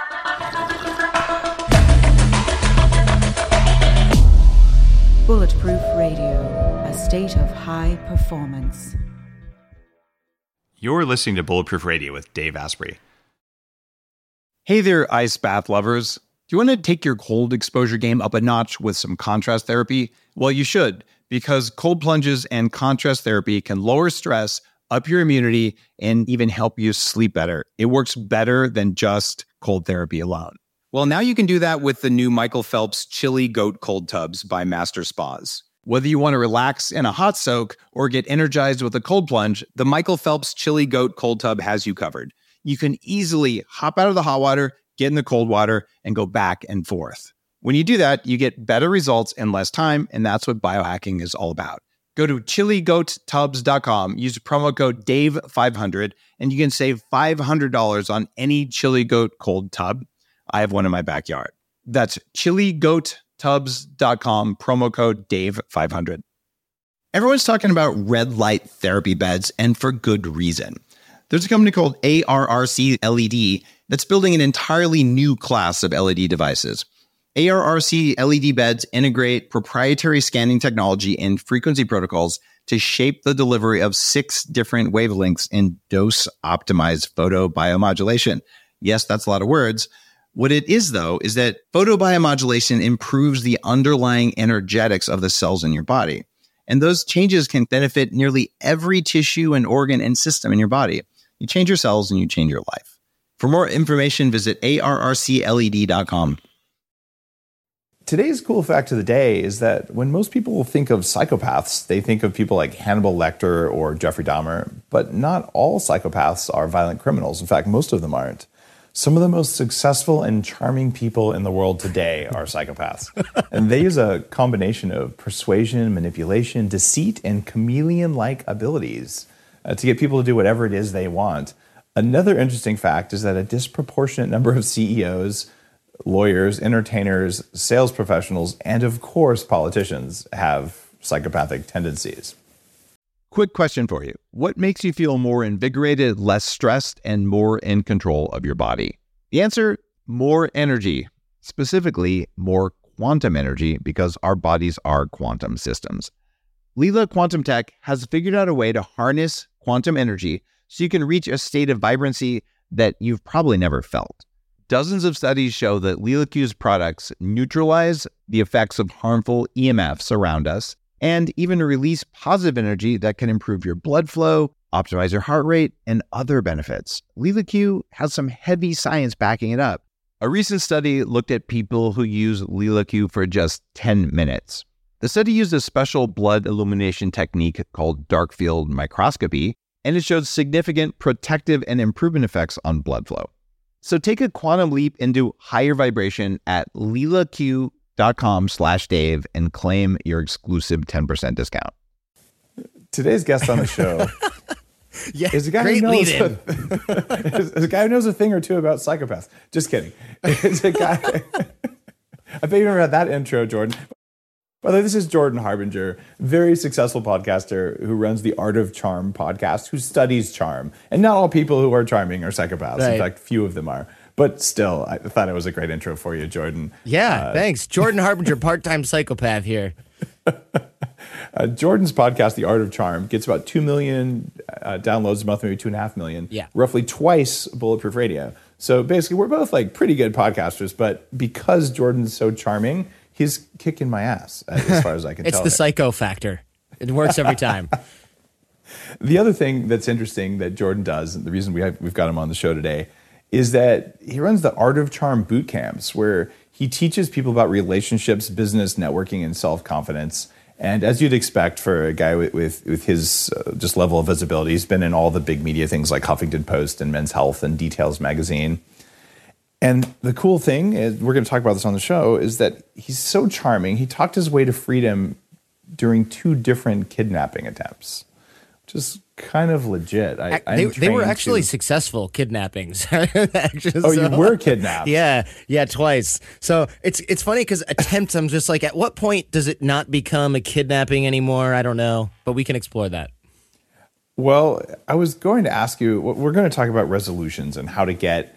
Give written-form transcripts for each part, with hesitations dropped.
Bulletproof Radio, a state of high performance. You're listening to Bulletproof Radio with Dave Asprey. Hey there, ice bath lovers. Do you want to take your cold exposure game up a notch with some contrast therapy? Well, you should, because cold plunges and contrast therapy can lower stress, up your immunity, and even help you sleep better. It works better than just cold therapy alone. Well, now you can do that with the new Michael Phelps Chili Goat Cold Tubs by Master Spas. Whether you want to relax in a hot soak or get energized with a cold plunge, the Michael Phelps Chili Goat Cold Tub has you covered. You can easily hop out of the hot water, get in the cold water, and go back and forth. When you do that, you get better results in less time, and that's what biohacking is all about. Go to chiligoattubs.com, use promo code DAVE500, and you can save $500 on any Chili Goat Cold Tub. I have one in my backyard. That's chiligoattubs.com, promo code DAVE500. Everyone's talking about red light therapy beds, and for good reason. There's a company called ARRC LED that's building an entirely new class of LED devices. ARRC LED beds integrate proprietary scanning technology and frequency protocols to shape the delivery of 6 different wavelengths in dose-optimized photobiomodulation. Yes, that's a lot of words. What it is, though, is that photobiomodulation improves the underlying energetics of the cells in your body. And those changes can benefit nearly every tissue and organ and system in your body. You change your cells and you change your life. For more information, visit arrcled.com. Today's cool fact of the day is that when most people think of psychopaths, they think of people like Hannibal Lecter or Jeffrey Dahmer, but not all psychopaths are violent criminals. In fact, most of them aren't. Some of the most successful and charming people in the world today are psychopaths. And they use a combination of persuasion, manipulation, deceit, and chameleon-like abilities to get people to do whatever it is they want. Another interesting fact is that a disproportionate number of CEOs, lawyers, entertainers, sales professionals, and of course politicians have psychopathic tendencies. Quick question for you. What makes you feel more invigorated, less stressed, and more in control of your body? The answer, more energy. Specifically, more quantum energy, because our bodies are quantum systems. Lila Quantum Tech has figured out a way to harness quantum energy so you can reach a state of vibrancy that you've probably never felt. Dozens of studies show that Lila Q's products neutralize the effects of harmful EMFs around us and even release positive energy that can improve your blood flow, optimize your heart rate, and other benefits. Lila Q has some heavy science backing it up. A recent study looked at people who use Lila Q for just 10 minutes. The study used a special blood illumination technique called dark field microscopy, and it showed significant protective and improvement effects on blood flow. So take a quantum leap into higher vibration at lilaq.com/Dave and claim your exclusive 10% discount. Today's guest on the show is a guy who knows a thing or two about psychopaths. Just kidding. It's a guy. I bet you never had that intro, Jordan. By the way, this is Jordan Harbinger, very successful podcaster who runs the Art of Charm podcast, who studies charm. And not all people who are charming are psychopaths. Right. In fact, few of them are. But still, I thought it was a great intro for you, Jordan. Yeah, thanks. Jordan Harbinger, part-time psychopath here. Jordan's podcast, The Art of Charm, gets about 2 million downloads a month, maybe 2.5 million. Yeah. Roughly twice Bulletproof Radio. So basically, we're both like pretty good podcasters, but because Jordan's so charming, he's kicking my ass, as far as I can tell. It's the psycho factor. It works every time. The other thing that's interesting that Jordan does, and the reason we've got him on the show today, is that he runs the Art of Charm boot camps, where he teaches people about relationships, business, networking, and self-confidence. And as you'd expect for a guy with his just level of visibility, he's been in all the big media things like Huffington Post and Men's Health and Details magazine. And the cool thing is, we're going to talk about this on the show, is that he's so charming. He talked his way to freedom during 2 different kidnapping attempts, which is kind of legit. They were actually successful kidnappings. You were kidnapped? Yeah, twice. So it's funny because attempts, I'm just like, at what point does it not become a kidnapping anymore? I don't know, but we can explore that. Well, I was going to ask you, we're going to talk about resolutions and how to get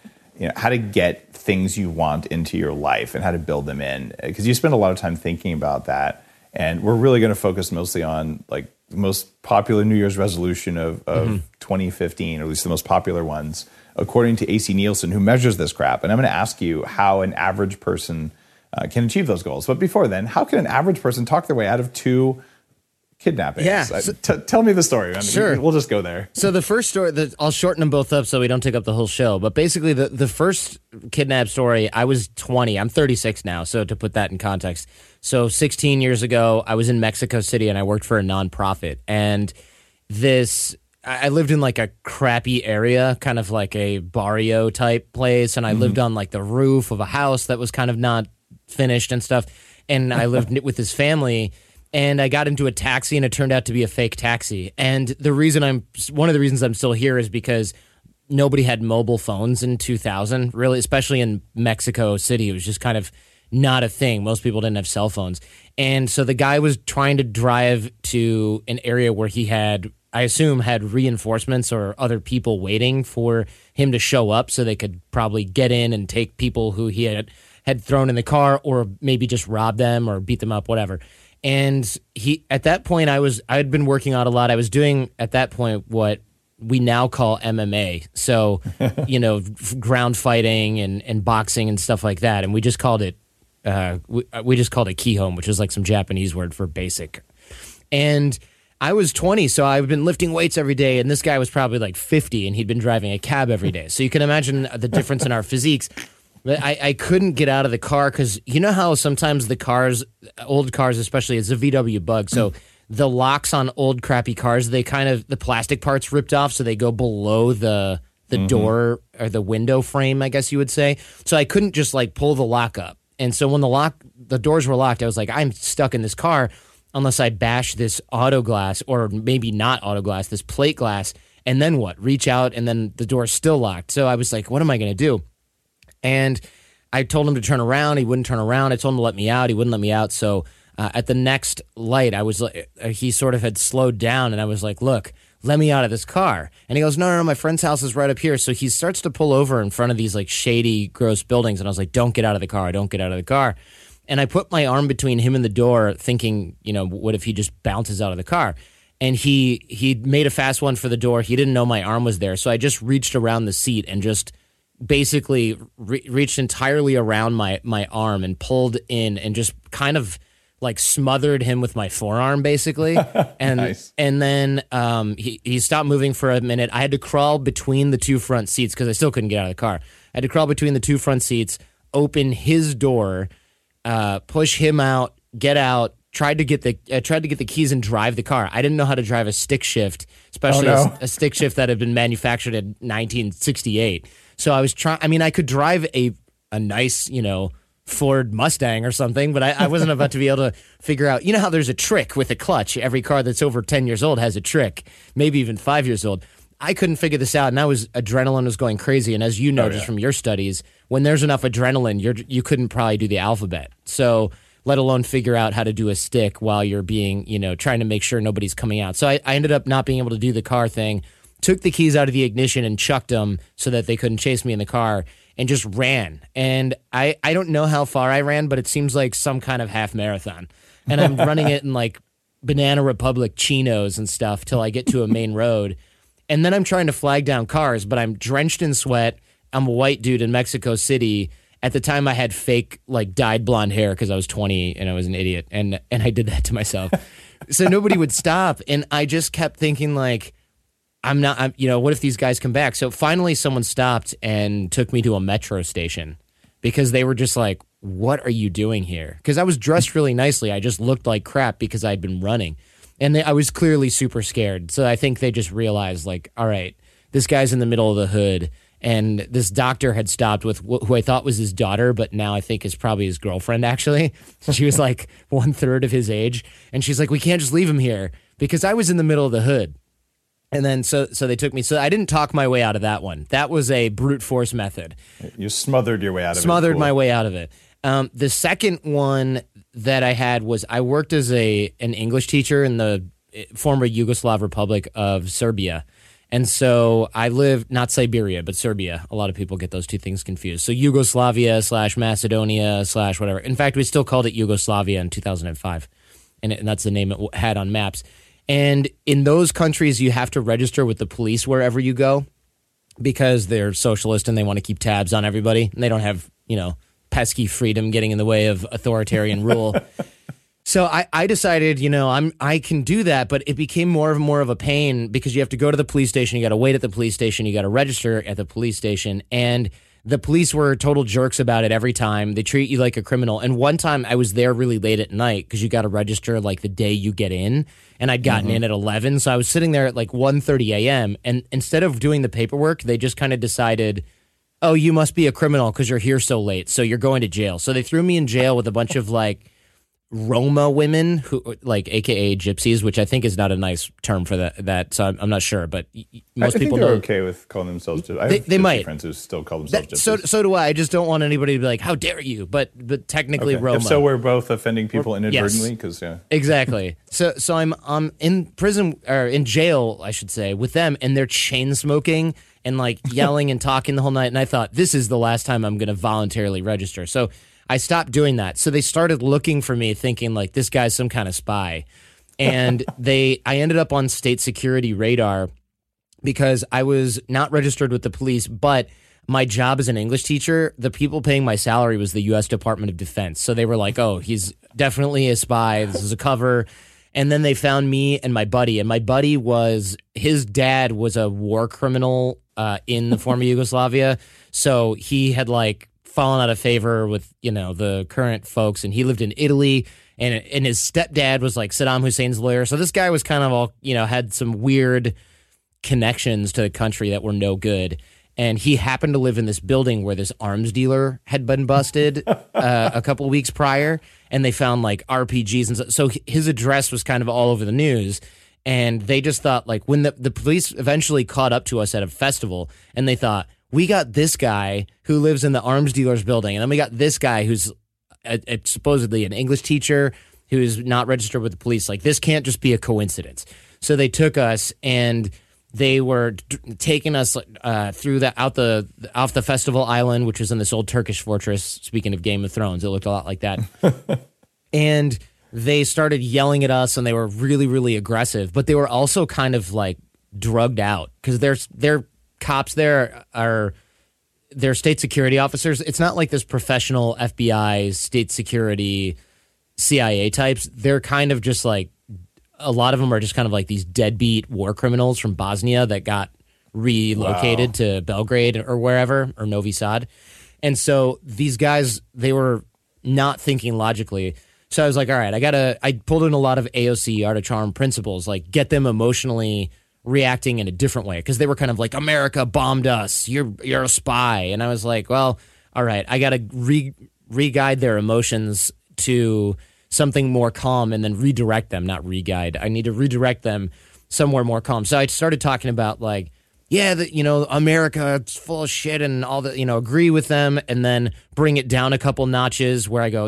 how to get things you want into your life and how to build them in, because you spend a lot of time thinking about that. And we're really going to focus mostly on like the most popular New Year's resolution of 2015, or at least the most popular ones, according to AC Nielsen, who measures this crap. And I'm going to ask you how an average person can achieve those goals. But before then, how can an average person talk their way out of 2 kidnappings? Yeah. Tell me the story. Sure. We'll just go there. So the first story, I'll shorten them both up so we don't take up the whole show. But basically, the first kidnap story, I was 20. I'm 36 now, so to put that in context. So 16 years ago, I was in Mexico City, and I worked for a nonprofit. And I lived in like a crappy area, kind of like a barrio type place. And I lived on like the roof of a house that was kind of not finished and stuff. And I lived with his family. And I got into a taxi, and it turned out to be a fake taxi. And one of the reasons I'm still here is because nobody had mobile phones in 2000, really, especially in Mexico City. It was just kind of not a thing. Most people didn't have cell phones. And so the guy was trying to drive to an area where he had, I assume, had reinforcements or other people waiting for him to show up so they could probably get in and take people who he had thrown in the car, or maybe just rob them or beat them up, whatever. And at that point, I had been working out a lot. I was doing at that point what we now call MMA. So, ground fighting and boxing and stuff like that. And we just called it, Kihon, which is like some Japanese word for basic. And I was 20, so I've been lifting weights every day. And this guy was probably like 50, and he'd been driving a cab every day. So you can imagine the difference in our physiques. But I couldn't get out of the car because you know how sometimes the cars, old cars especially, it's a VW Bug. So the locks on old crappy cars, the plastic parts ripped off, so they go below the door or the window frame, I guess you would say. So I couldn't just like pull the lock up. And so when the doors were locked, I was like, I'm stuck in this car unless I bash this auto glass, or maybe not auto glass, this plate glass. And then what? Reach out, and then the door's still locked. So I was like, what am I going to do? And I told him to turn around. He wouldn't turn around. I told him to let me out. He wouldn't let me out. So at the next light, he sort of had slowed down, and I was like, look, let me out of this car. And he goes, no, my friend's house is right up here. So he starts to pull over in front of these like shady, gross buildings. And I was like, don't get out of the car. Don't get out of the car. And I put my arm between him and the door thinking, what if he just bounces out of the car? And he made a fast one for the door. He didn't know my arm was there. So I just reached around the seat and just basically reached entirely around my arm and pulled in and just kind of like smothered him with my forearm, basically. And nice. And then he stopped moving for a minute. I had to crawl between the 2 front seats because I still couldn't get out of the car. I had to crawl between the 2 front seats, open his door, push him out, get out. Tried to get the keys and drive the car. I didn't know how to drive a stick shift, especially a stick shift that had been manufactured in 1968. So I was trying. I mean, I could drive a nice, Ford Mustang or something, but I wasn't about to be able to figure out. You know how there's a trick with a clutch. Every car that's over 10 years old has a trick, maybe even 5 years old. I couldn't figure this out, and adrenaline was going crazy. And as you know, just from your studies, when there's enough adrenaline, you couldn't probably do the alphabet. So, let alone figure out how to do a stick while you're being, trying to make sure nobody's coming out. So I ended up not being able to do the car thing, took the keys out of the ignition and chucked them so that they couldn't chase me in the car, and just ran. And I don't know how far I ran, but it seems like some kind of half marathon. And I'm running it in like Banana Republic chinos and stuff till I get to a main road. And then I'm trying to flag down cars, but I'm drenched in sweat. I'm a white dude in Mexico City. At the time, I had fake, like, dyed blonde hair because I was 20 and I was an idiot. And I did that to myself. So nobody would stop. And I just kept thinking, like, what if these guys come back? So finally, someone stopped and took me to a metro station because they were just like, what are you doing here? Because I was dressed really nicely. I just looked like crap because I'd been running. And I was clearly super scared. So I think they just realized, like, all right, this guy's in the middle of the hood. And this doctor had stopped with who I thought was his daughter, but now I think is probably his girlfriend, actually. She was like 1/3 of his age. And she's like, we can't just leave him here because I was in the middle of the hood. And then so they took me. So I didn't talk my way out of that one. That was a brute force method. You smothered your way out of it. Smothered my way out of it. The second one that I had was I worked as an English teacher in the former Yugoslav Republic of Serbia. And so I live, not Siberia, but Serbia. A lot of people get those two things confused. So Yugoslavia / Macedonia / whatever. In fact, we still called it Yugoslavia in 2005. And that's the name it had on maps. And in those countries, you have to register with the police wherever you go because they're socialist and they want to keep tabs on everybody. And they don't have, pesky freedom getting in the way of authoritarian rule. So I decided, I can do that, but it became more of a pain because you have to go to the police station, you got to wait at the police station, you got to register at the police station, and the police were total jerks about it every time. They treat you like a criminal. And one time I was there really late at night because you got to register like the day you get in, and I'd gotten in at 11, so I was sitting there at like 1:30 a.m., and instead of doing the paperwork, they just kind of decided, oh, you must be a criminal because you're here so late, so you're going to jail. So they threw me in jail with a bunch of like Roma women, who like AKA gypsies, which I think is not a nice term for that. So I'm not sure, but most people know. They're okay with calling themselves gypsies. They might. Friends who still call themselves gypsies. So do I. I just don't want anybody to be like, "How dare you?" But technically, okay. Roma. If so, we're both offending people inadvertently because exactly. So I'm in prison or in jail, I should say, with them, and they're chain smoking and like yelling and talking the whole night. And I thought, this is the last time I'm going to voluntarily register. So I stopped doing that. So they started looking for me thinking like this guy's some kind of spy. And I ended up on state security radar because I was not registered with the police, but my job as an English teacher, the people paying my salary was the U.S. Department of Defense. So they were like, oh, he's definitely a spy. This is a cover. And then they found me and my buddy. And my buddy his dad was a war criminal in the former Yugoslavia. So he had like fallen out of favor with, the current folks. And he lived in Italy. And his stepdad was like Saddam Hussein's lawyer. So this guy was kind of all, had some weird connections to the country that were no good. And he happened to live in this building where this arms dealer had been busted a couple weeks prior, and they found like RPGs and so his address was kind of all over the news. And they just thought like when the police eventually caught up to us at a festival, and they thought, we got this guy who lives in the arms dealer's building, and then we got this guy who's supposedly an English teacher who's not registered with the police. Like this can't just be a coincidence. So they took us and they were taking us through off the festival island, which was in this old Turkish fortress. Speaking of Game of Thrones, it looked a lot like that. And they started yelling at us, and they were really, really aggressive. But they were also kind of like drugged out because their cops there they're state security officers. It's not like this professional FBI, state security, CIA types. They're kind of just like, a lot of them are just kind of like these deadbeat war criminals from Bosnia that got relocated to Belgrade or wherever, or Novi Sad. And so these guys, they were not thinking logically. So I was like, all right, I pulled in a lot of AOC, Art of Charm principles, like get them emotionally reacting in a different way. Cause they were kind of like, America bombed us. You're a spy. And I was like, well, all right, I got to re-guide their emotions to something more calm and then redirect them, not re-guide. I need to redirect them somewhere more calm. So I started talking about like, yeah, America, it's full of shit and all that, agree with them, and then bring it down a couple notches where I go,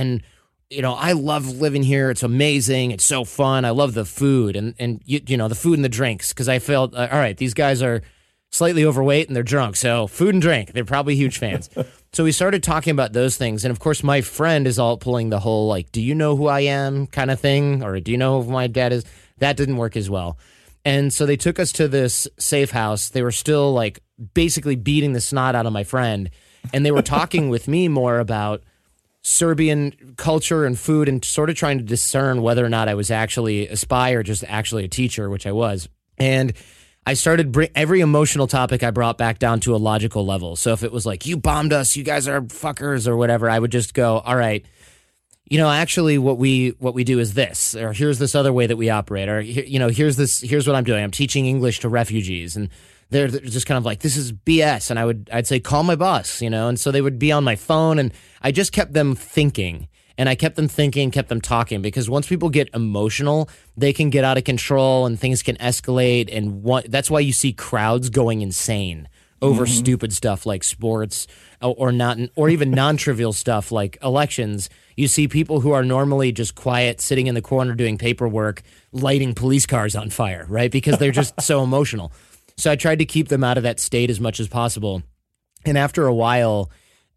I love living here. It's amazing. It's so fun. I love the food and the food and the drinks. Cause I felt, all right, these guys are slightly overweight and they're drunk. So food and drink, they're probably huge fans. So we started talking about those things. And of course, my friend is all pulling the whole, like, do you know who I am kind of thing? Or do you know who my dad is? That didn't work as well. And so they took us to this safe house. They were still like basically beating the snot out of my friend. And they were talking with me more about Serbian culture and food and sort of trying to discern whether or not I was actually a spy or just actually a teacher, which I was. And I started every emotional topic I brought back down to a logical level. So if it was like, you bombed us, you guys are fuckers or whatever, I would just go, all right, actually what we do is this, or here's this other way that we operate, or, here's what I'm doing. I'm teaching English to refugees. And they're just kind of like, this is BS. And I'd say, call my boss, and so they would be on my phone, and I just kept them thinking. And I kept them thinking, kept them talking, because once people get emotional, they can get out of control and things can escalate. And that's why you see crowds going insane over stupid stuff like sports or even non-trivial stuff like elections. You see people who are normally just quiet, sitting in the corner doing paperwork, lighting police cars on fire, right? Because they're just so emotional. So I tried to keep them out of that state as much as possible. And after a while,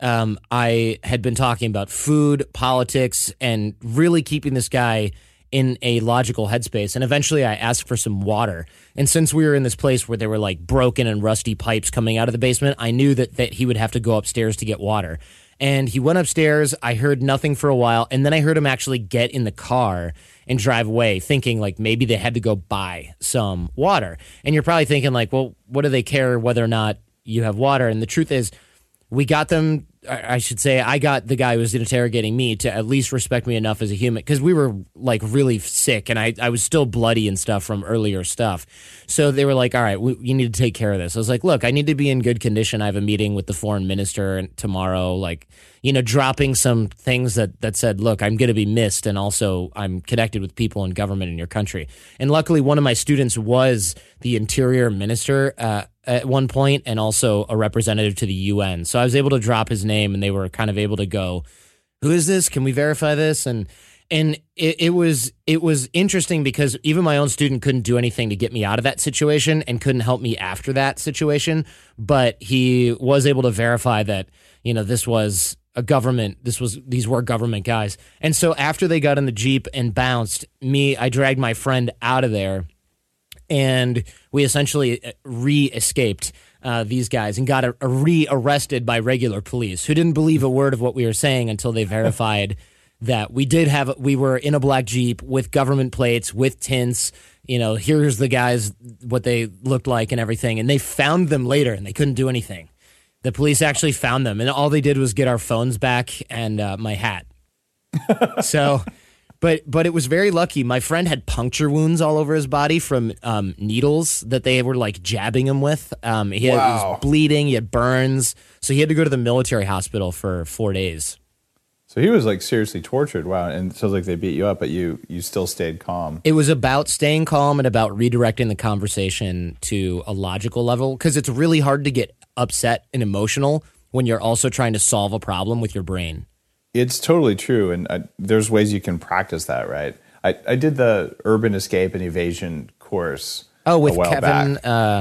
I had been talking about food, politics, and really keeping this guy in a logical headspace. And eventually I asked for some water. And since we were in this place where there were like broken and rusty pipes coming out of the basement, I knew that he would have to go upstairs to get water. And he went upstairs. I heard nothing for a while. And then I heard him actually get in the car and drive away, thinking like maybe they had to go buy some water. And you're probably thinking like, well, what do they care whether or not you have water? And the truth is, we got them, I should say, I got the guy who was interrogating me to at least respect me enough as a human, because we were like really sick and I was still bloody and stuff from earlier stuff. So they were like, all right, you need to take care of this. I was like, look, I need to be in good condition. I have a meeting with the foreign minister tomorrow, like, you know, dropping some things that said, look, I'm going to be missed. And also I'm connected with people in government in your country. And luckily one of my students was the interior minister, at one point, and also a representative to the UN. So I was able to drop his name, and they were kind of able to go, who is this? Can we verify this? And it was interesting because even my own student couldn't do anything to get me out of that situation and couldn't help me after that situation. But he was able to verify that, you know, this was a government, these were government guys. And so after they got in the Jeep and bounced, I dragged my friend out of there. And we essentially re-escaped these guys and got re-arrested by regular police who didn't believe a word of what we were saying until they verified that we were in a black Jeep with government plates, with tints. You know, here's the guys, what they looked like and everything. And they found them later and they couldn't do anything. The police actually found them, and all they did was get our phones back and my hat. So... But it was very lucky. My friend had puncture wounds all over his body from needles that they were like jabbing him with. He was bleeding. He had burns. So he had to go to the military hospital for 4 days. So he was like seriously tortured. Wow. And it sounds like they beat you up, but you still stayed calm. It was about staying calm and about redirecting the conversation to a logical level, because it's really hard to get upset and emotional when you're also trying to solve a problem with your brain. It's totally true, and there's ways you can practice that, right? I did the Urban Escape and Evasion course. Oh, with Kevin.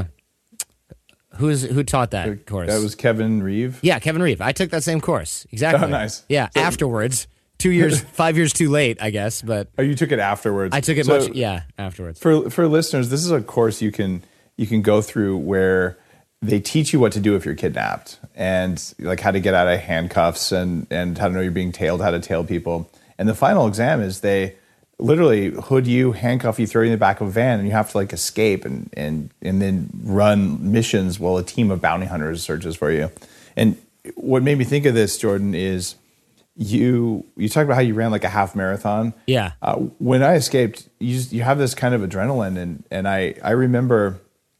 Who taught that course? That was Kevin Reeve. Yeah, Kevin Reeve. I took that same course. Exactly. Oh, nice. Yeah, so, afterwards. 2 years, 5 years too late, I guess. But you took it afterwards. I took it afterwards. For listeners, this is a course you can go through where they teach you what to do if you're kidnapped, and like how to get out of handcuffs and how to know you're being tailed, how to tail people. And the final exam is they literally hood you, handcuff you, throw you in the back of a van, and you have to like escape and then run missions while a team of bounty hunters searches for you. And what made me think of this, Jordan, is you talk about how you ran like a half marathon. Yeah. When I escaped, you have this kind of adrenaline, and I remember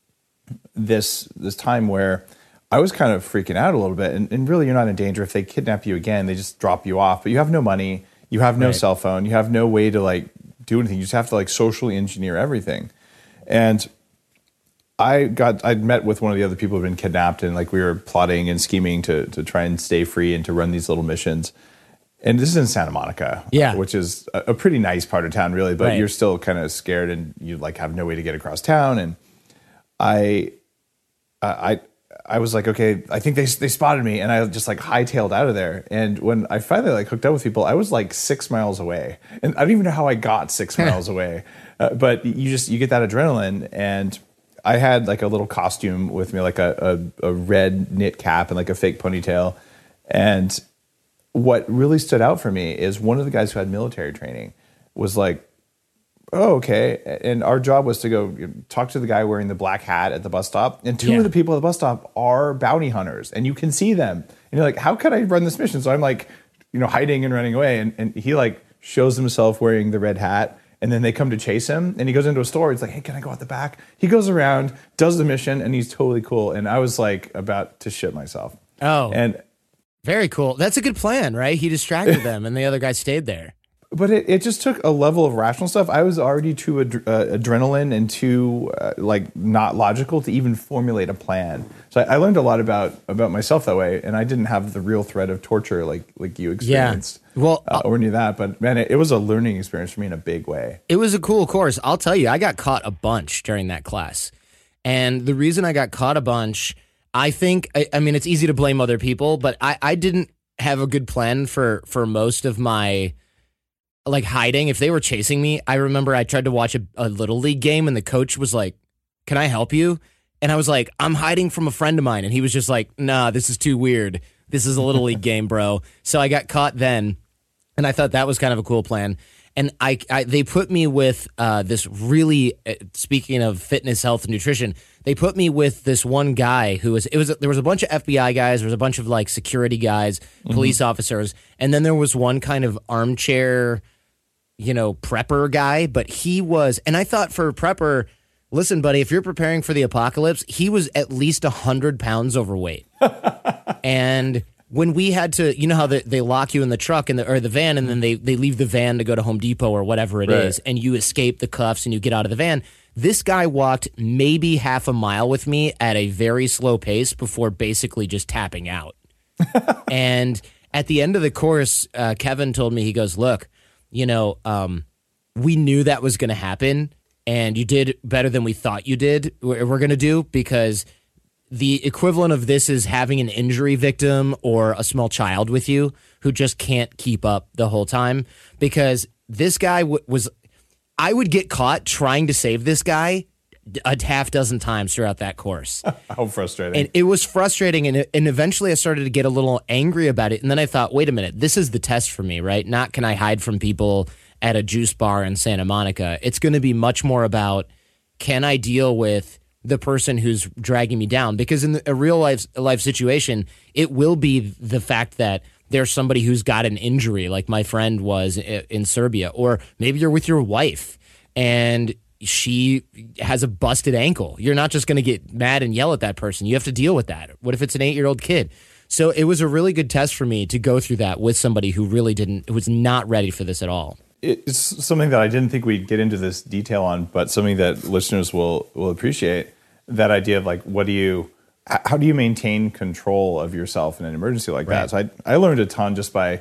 this time where I was kind of freaking out a little bit, and really you're not in danger. If they kidnap you again, they just drop you off, but you have no money, you have no cell phone, you have no way to like do anything. You just have to like socially engineer everything. And I'd met with one of the other people who'd been kidnapped, and like we were plotting and scheming to try and stay free and to run these little missions. And this is in Santa Monica, which is a pretty nice part of town, really, but you're still kind of scared, and you like have no way to get across town. And I was like, okay, I think they spotted me, and I just like hightailed out of there. And when I finally like hooked up with people, I was like 6 miles away, and I don't even know how I got 6 miles away. But you get that adrenaline, and I had like a little costume with me, like a red knit cap and like a fake ponytail. And what really stood out for me is one of the guys who had military training was like, oh, okay. And our job was to go talk to the guy wearing the black hat at the bus stop. And two of the people at the bus stop are bounty hunters, and you can see them. And you're like, how could I run this mission? So I'm like, hiding and running away. And he like shows himself wearing the red hat. And then they come to chase him, and he goes into a store. He's like, hey, can I go out the back? He goes around, does the mission, and he's totally cool. And I was like about to shit myself. Oh, and very cool. That's a good plan, right? He distracted them, and the other guy stayed there. But it just took a level of rational stuff. I was already too adrenaline and too like not logical to even formulate a plan. So I learned a lot about myself that way, and I didn't have the real threat of torture like you experienced. Yeah. Well, or any of that. But man, it was a learning experience for me in a big way. It was a cool course. I'll tell you, I got caught a bunch during that class. And the reason I got caught a bunch, I think, I mean, it's easy to blame other people, but I didn't have a good plan for most of my like hiding. If they were chasing me, I remember I tried to watch a Little League game and the coach was like, "Can I help you?" And I was like, "I'm hiding from a friend of mine." And he was just like, "Nah, this is too weird. This is a Little League game, bro." So I got caught then. And I thought that was kind of a cool plan. And they put me with this really, speaking of fitness, health, and nutrition, they put me with this one guy there was a bunch of FBI guys, there was a bunch of like security guys, police officers, and then there was one kind of armchair, prepper guy, but he was, and I thought for prepper, listen, buddy, if you're preparing for the apocalypse, he was at least 100 pounds overweight. And when we had to, you know how they lock you in the truck or the van, and then they leave the van to go to Home Depot or whatever it is, and you escape the cuffs and you get out of the van. This guy walked maybe half a mile with me at a very slow pace before basically just tapping out. And at the end of the course, Kevin told me, he goes, "Look, we knew that was going to happen, and you did better than we thought you did. We're going to do, because the equivalent of this is having an injury victim or a small child with you who just can't keep up the whole time." Because this guy I would get caught trying to save this guy a half dozen times throughout that course. How frustrating. And it was frustrating. And eventually I started to get a little angry about it. And then I thought, wait a minute, this is the test for me, right? Not can I hide from people at a juice bar in Santa Monica. It's going to be much more about, can I deal with the person who's dragging me down? Because in a real life situation, it will be the fact that there's somebody who's got an injury, like my friend was in Serbia, or maybe you're with your wife and she has a busted ankle. You're not just going to get mad and yell at that person. You have to deal with that. What if it's an 8-year-old kid? So it was a really good test for me to go through that with somebody who was not ready for this at all. It's something that I didn't think we'd get into this detail on, but something that listeners will appreciate. That idea of like, how do you maintain control of yourself in an emergency like that? So I learned a ton just by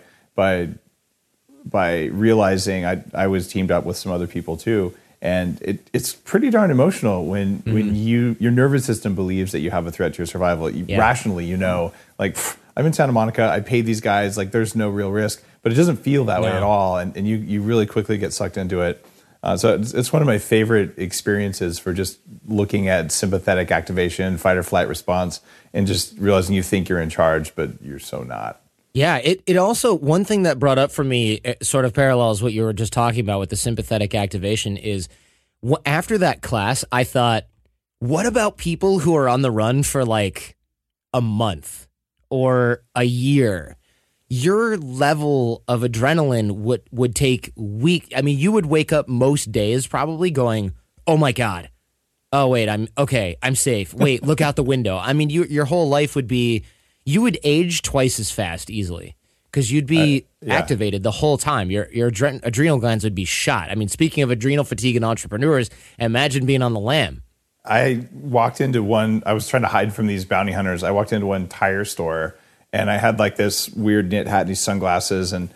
realizing I was teamed up with some other people too. And it's pretty darn emotional when your nervous system believes that you have a threat to your survival. Rationally, like, I'm in Santa Monica, I paid these guys, like there's no real risk, but it doesn't feel that way at all. And you really quickly get sucked into it. So it's one of my favorite experiences for just looking at sympathetic activation, fight or flight response, and just realizing you think you're in charge, but you're so not. Yeah, it also, one thing that brought up for me, sort of parallels what you were just talking about with the sympathetic activation, is after that class, I thought, what about people who are on the run for like a month or a year? Your level of adrenaline would take weeks. I mean, you would wake up most days probably going, "Oh my God. Oh, wait, I'm safe. Wait, look out the window." I mean, your whole life you would age twice as fast easily because you'd be activated the whole time. Your adrenal glands would be shot. I mean, speaking of adrenal fatigue and entrepreneurs, imagine being on the lam. I was trying to hide from these bounty hunters. I walked into one tire store and I had like this weird knit hat and these sunglasses and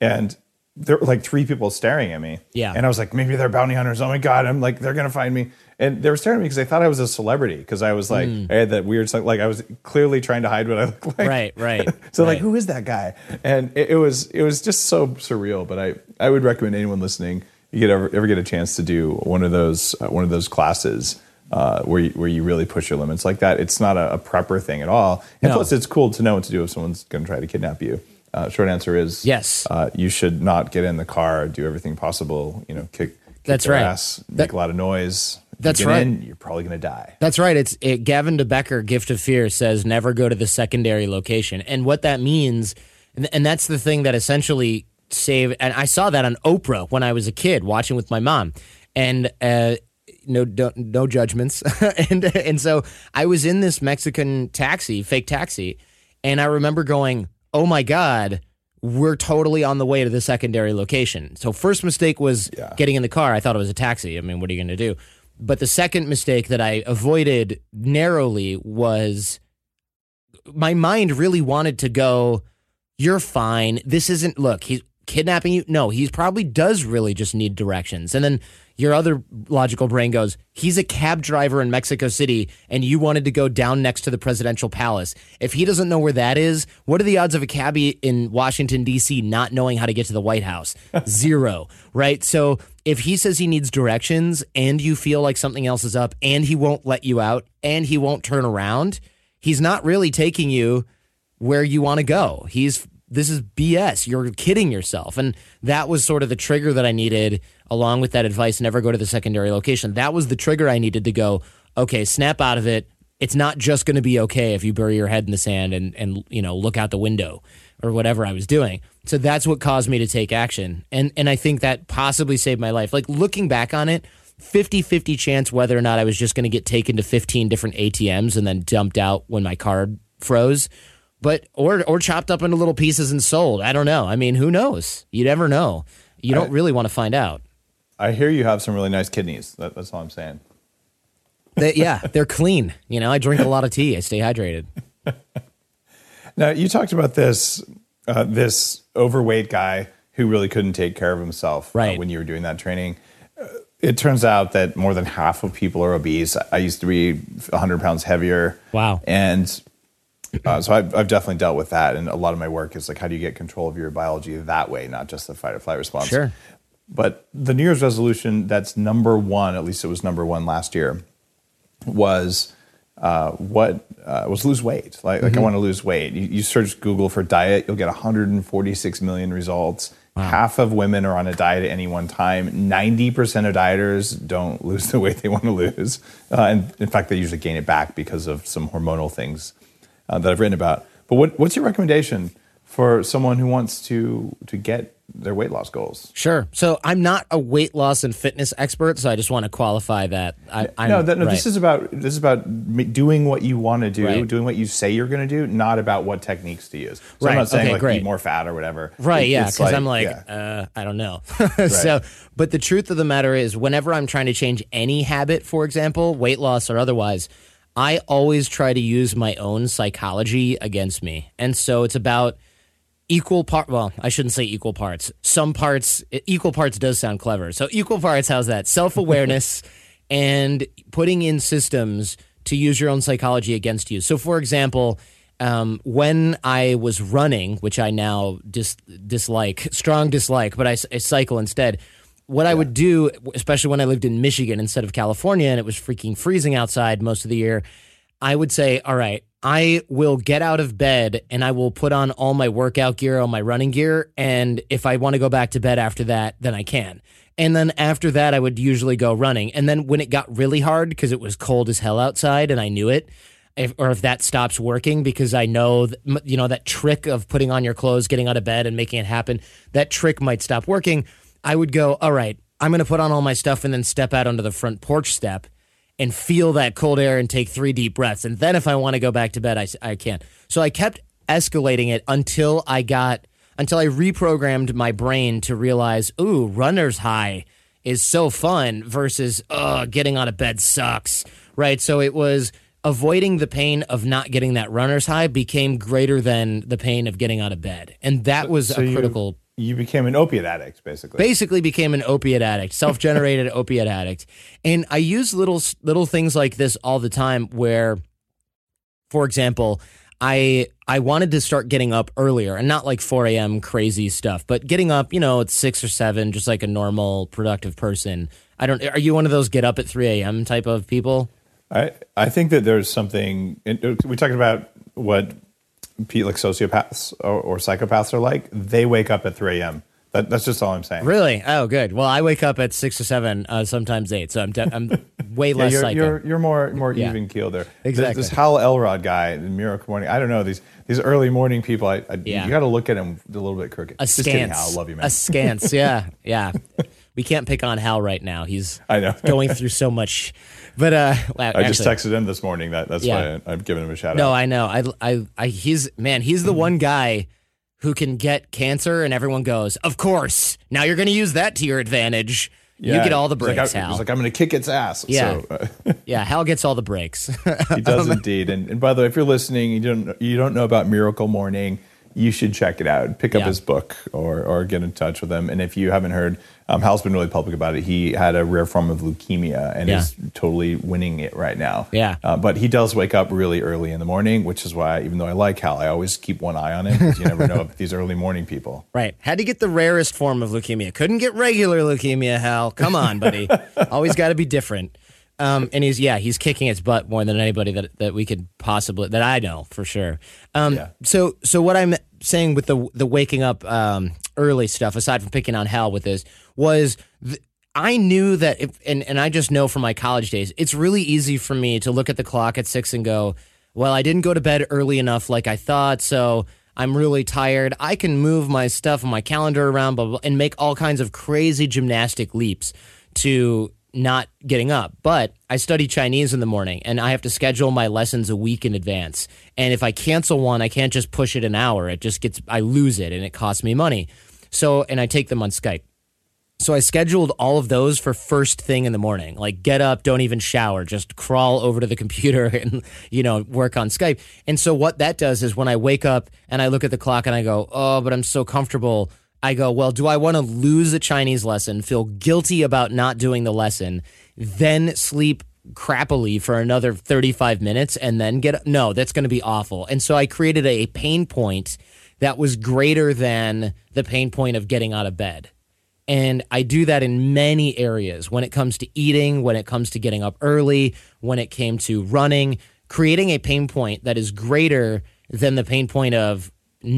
there were like 3 people staring at me. Yeah. And I was like, maybe they're bounty hunters. Oh my God. I'm like, they're going to find me. And they were staring at me because they thought I was a celebrity. Because I was like, I had that weird, like I was clearly trying to hide what I looked like. Right. So like, who is that guy? And it was just so surreal. But I would recommend anyone listening, you could ever get a chance to do one of those classes where you really push your limits like that. It's not a prepper thing at all. And plus, it's cool to know what to do if someone's going to try to kidnap you. Short answer is yes. You should not get in the car, do everything possible, kick That's their right. ass, make a lot of noise. If That's you get right. in, you're probably going to die. That's right. Gavin DeBecker, Gift of Fear, says never go to the secondary location. And what that means, and that's the thing that essentially saved, and I saw that on Oprah when I was a kid watching with my mom. And no judgments. and so I was in this Mexican fake taxi, and I remember going, oh my God, we're totally on the way to the secondary location. So first mistake was getting in the car. I thought it was a taxi. I mean, what are you going to do? But the second mistake that I avoided narrowly was my mind really wanted to go, you're fine. This isn't, look, kidnapping you? No, he probably does really just need directions. And then your other logical brain goes, he's a cab driver in Mexico City and you wanted to go down next to the presidential palace. If he doesn't know where that is, what are the odds of a cabbie in Washington, D.C. not knowing how to get to the White House? 0, right? So if he says he needs directions and you feel like something else is up and he won't let you out and he won't turn around, he's not really taking you where you want to go. This is BS. You're kidding yourself. And that was sort of the trigger that I needed, along with that advice, never go to the secondary location. That was the trigger I needed to go, okay, snap out of it. It's not just going to be okay if you bury your head in the sand and look out the window or whatever I was doing. So that's what caused me to take action. And I think that possibly saved my life. Like, looking back on it, 50-50 chance whether or not I was just going to get taken to 15 different ATMs and then dumped out when my card froze. But or chopped up into little pieces and sold. I don't know. I mean, who knows? You never know. You don't really want to find out. I hear you have some really nice kidneys. That's all I'm saying. They're clean. I drink a lot of tea. I stay hydrated. Now, you talked about this overweight guy who really couldn't take care of himself when you were doing that training. It turns out that more than half of people are obese. I used to be 100 pounds heavier. Wow. And so I've definitely dealt with that. And a lot of my work is like, how do you get control of your biology that way, not just the fight or flight response? Sure. But the New Year's resolution that's number one, at least it was number one last year, was lose weight. Like I want to lose weight. You search Google for diet, you'll get 146 million results. Wow. Half of women are on a diet at any one time. 90% of dieters don't lose the weight they want to lose. And in fact, they usually gain it back because of some hormonal things that I've written about. But what's your recommendation for someone who wants to get their weight loss goals? Sure. So I'm not a weight loss and fitness expert, so I just want to qualify that. This is about doing what you want to do, doing what you say you're going to do, not about what techniques to use. So I'm not saying eat more fat or whatever. Right, because I don't know. So, but the truth of the matter is, whenever I'm trying to change any habit, for example, weight loss or otherwise, I always try to use my own psychology against me. And so it's about equal part. Well, I shouldn't say equal parts. Some parts, equal parts does sound clever. So equal parts, how's that? Self-awareness and putting in systems to use your own psychology against you. So for example, when I was running, which I now strong dislike, but I cycle instead. What I would do, especially when I lived in Michigan instead of California and it was freaking freezing outside most of the year, I would say, all right, I will get out of bed and I will put on all my workout gear, all my running gear. And if I want to go back to bed after that, then I can. And then after that, I would usually go running. And then when it got really hard because it was cold as hell outside and I knew it, if that stops working because I know, that trick of putting on your clothes, getting out of bed and making it happen, that trick might stop working. I would go, all right, I'm going to put on all my stuff and then step out onto the front porch step and feel that cold air and take 3 deep breaths. And then if I want to go back to bed, I can. So I kept escalating it until I reprogrammed my brain to realize, ooh, runner's high is so fun versus, getting out of bed sucks, right? So it was avoiding the pain of not getting that runner's high became greater than the pain of getting out of bed. And that was a critical. You became an opiate addict, basically. Basically became an opiate addict, self-generated opiate addict. And I use little things like this all the time where, for example, I wanted to start getting up earlier and not like 4 a.m. crazy stuff, but getting up, at 6 or 7, just like a normal productive person. Are you one of those get up at 3 a.m. type of people? I think that there's something, we talked about what like sociopaths or psychopaths are like. They wake up at 3 a.m. That's just all I'm saying. Really? Oh, good. Well, I wake up at 6 or 7, sometimes 8. So I'm way less psycho. You're more even keeled there. Exactly. This Hal Elrod guy, the Miracle Morning. I don't know these early morning people. You got to look at him a little bit crooked. Just kidding, Hal. I love you, man. Askance. Yeah. We can't pick on Hal right now. He's going through so much. But I just texted him this morning. That's why I'm giving him a shout out. No, I know. He's the one guy who can get cancer, and everyone goes, "Of course, now you're going to use that to your advantage." Yeah, you get all the breaks, Hal. He's like, I'm going to kick its ass. Yeah, so, yeah. Hal gets all the breaks. He does indeed. And by the way, if you're listening, you don't know about Miracle Morning. you should check it out. Pick up Yeah. his book or get in touch with him. And if you haven't heard, Hal's been really public about it. He had a rare form of leukemia and is totally winning it right now. Yeah. But he does wake up really early in the morning, which is why, even though I like Hal, I always keep one eye on him because you never know these early morning people. Right. Had to get the rarest form of leukemia. Couldn't get regular leukemia, Hal. Come on, buddy. Always got to be different. And he's kicking its butt more than anybody that we could possibly, that I know for sure. So what I'm saying with the waking up early stuff, aside from picking on Hal with this, was I knew that and I just know from my college days, it's really easy for me to look at the clock at 6 and go, well, I didn't go to bed early enough like I thought, so I'm really tired. I can move my stuff and my calendar around, blah, blah, and make all kinds of crazy gymnastic leaps to not getting up. But I study Chinese in the morning, and I have to schedule my lessons a week in advance. And if I cancel one, I can't just push it an hour. I lose it, and it costs me money. So, and I take them on Skype. So I scheduled all of those for first thing in the morning. Like, get up, don't even shower, just crawl over to the computer and, work on Skype. And so what that does is when I wake up and I look at the clock and I go, oh, but I'm so comfortable, I go, well, do I want to lose a Chinese lesson, feel guilty about not doing the lesson, then sleep crappily for another 35 minutes and then get up? No, that's going to be awful. And so I created a pain point that was greater than the pain point of getting out of bed. And I do that in many areas when it comes to eating, when it comes to getting up early, when it came to running, creating a pain point that is greater than the pain point of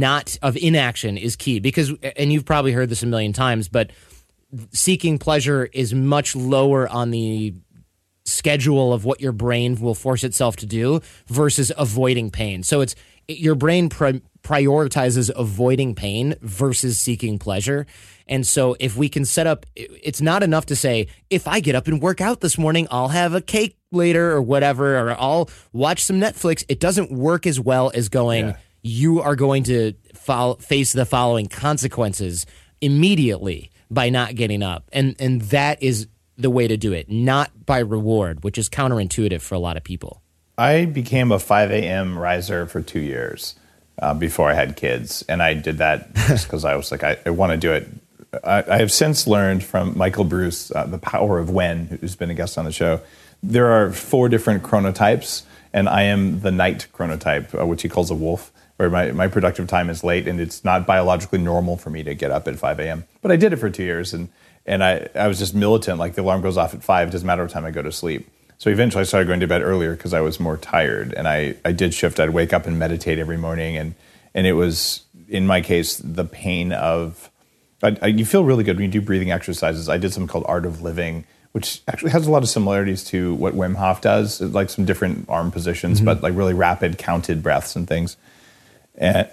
inaction is key. Because, and you've probably heard this a million times, but seeking pleasure is much lower on the schedule of what your brain will force itself to do versus avoiding pain. So it's your brain prioritizes avoiding pain versus seeking pleasure. And so if we can set up, it's not enough to say, if I get up and work out this morning, I'll have a cake later or whatever, or I'll watch some Netflix. It doesn't work as well as going, you are going to face the following consequences immediately by not getting up. And that is the way to do it, not by reward, which is counterintuitive for a lot of people. I became a 5 a.m. riser for 2 years before I had kids. And I did that just because I was like, I want to do it. I have since learned from Michael Bruce, The Power of When, who's been a guest on the show. There are 4 different chronotypes, and I am the night chronotype, which he calls a wolf, where my productive time is late, and it's not biologically normal for me to get up at 5 a.m. But I did it for 2 years, and I was just militant. Like, the alarm goes off at 5, it doesn't matter what time I go to sleep. So eventually I started going to bed earlier because I was more tired, and I did shift. I'd wake up and meditate every morning, and it was, in my case, the pain of... you feel really good when you do breathing exercises. I did something called Art of Living, which actually has a lot of similarities to what Wim Hof does, like some different arm positions, but like really rapid counted breaths and things. And